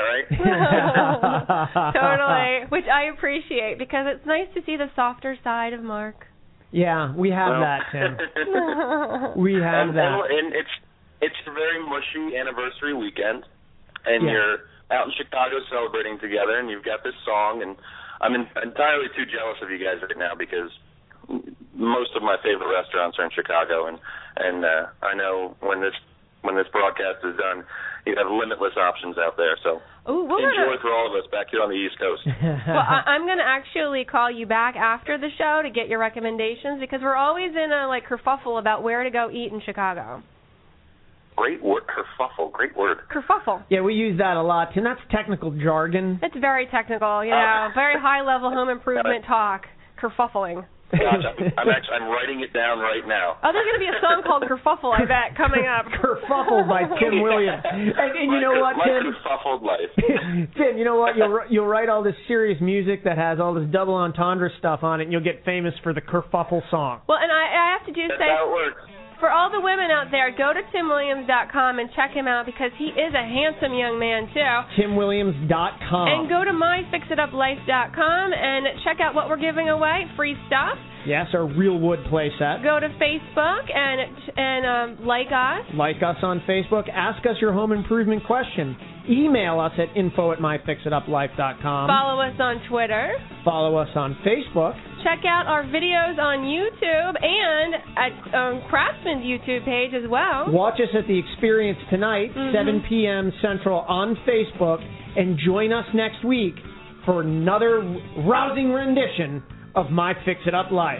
right? Totally, which I appreciate because it's nice to see the softer side of Mark. Yeah, we have well, that, Tim. we have and, that. And, and it's it's a very mushy anniversary weekend, and yeah. you're out in Chicago celebrating together, and you've got this song, and I'm in, entirely too jealous of you guys right now because most of my favorite restaurants are in Chicago, and and uh, I know when this when this broadcast is done, you have limitless options out there. So Ooh, we'll enjoy gonna... for all of us back here on the East Coast. Well, I, I'm going to actually call you back after the show to get your recommendations because we're always in a like kerfuffle about where to go eat in Chicago. Great word, kerfuffle. Great word. Kerfuffle. Yeah, we use that a lot, and that's technical jargon. It's very technical, you know, very high-level home improvement talk. Kerfuffling. Gosh, I'm actually I'm writing it down right now. Oh, there's going to be a song called Kerfuffle, I bet, coming up. Kerfuffle by Tim Williams. And, and you know my, what, my Tim? kerfuffled life. Tim, you know what? You'll you'll write all this serious music that has all this double entendre stuff on it, and you'll get famous for the Kerfuffle song. Well, and I, I have to do That's say. how it works. For all the women out there, go to tim williams dot com and check him out because he is a handsome young man, too. tim williams dot com. And go to my fix it up life dot com and check out what we're giving away, free stuff. Yes, our Real Wood playset. Go to Facebook and and um, like us. Like us on Facebook. Ask us your home improvement question. Email us at info at my fix it up life dot com. Follow us on Twitter. Follow us on Facebook. Check out our videos on YouTube and at um, Craftsman's YouTube page as well. Watch us at The Experience tonight, mm-hmm. seven p.m. Central on Facebook, and join us next week for another rousing rendition of My Fix It Up Life.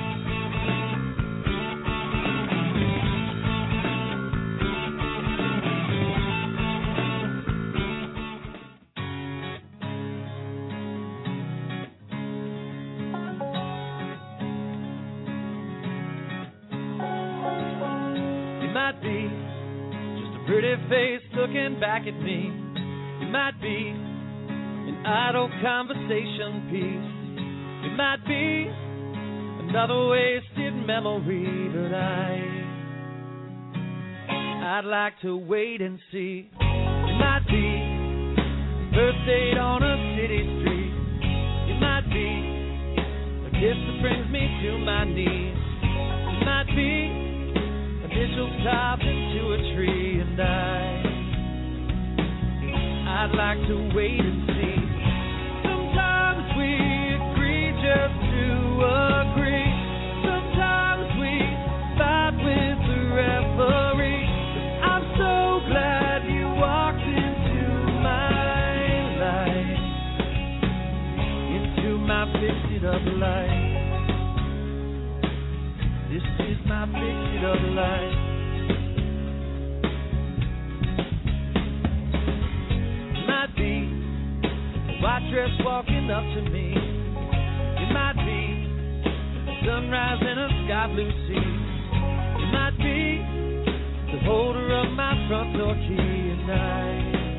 Might be just a pretty face looking back at me. You might be an idle conversation piece. You might be another wasted memory, but I I'd like to wait and see. You might be a first date on a city street. You might be a kiss that brings me to my knees. You might be initial stop into a tree, and I, I'd like to wait and see. Sometimes we agree just to agree. Sometimes we fight with the referee. I'm so glad you walked into my life, into my fix-it-up life. This is my fix-it-up life. Might be a white dress walking up to me. It might be a sunrise in a sky blue sea. It might be the holder of my front door key. And I,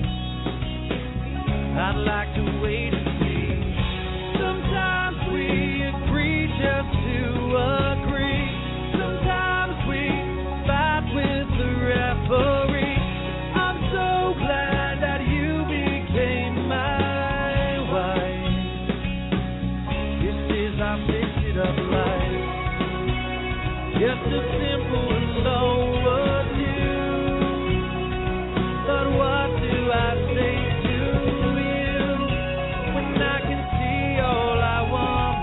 I'd like to wait and see. Sometimes we agree just to agree. Sometimes we fight with the referee. I'm so glad that you became my wife. This is our fix-it-up life. Just a simple and slow adieu. But what do I say to you when I can see all I want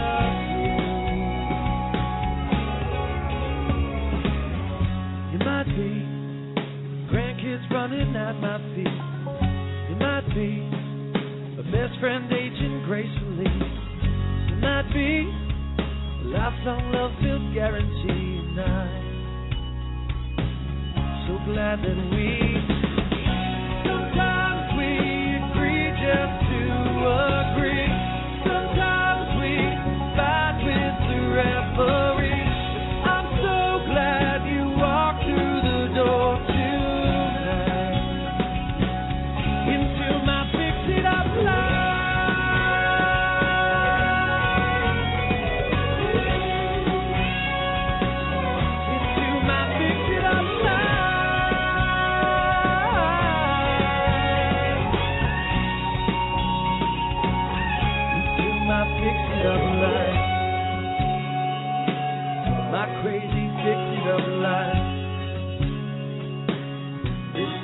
with you? You might be grandkids running at my feet. You might be a best friend aging gracefully. You might be a lifelong love-filled guarantee. And I'm so glad that we sometimes we agree just to agree. Sometimes we fight with the rest.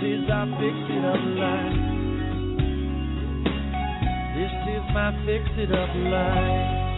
is our Fix It Up line. This is my Fix It Up line.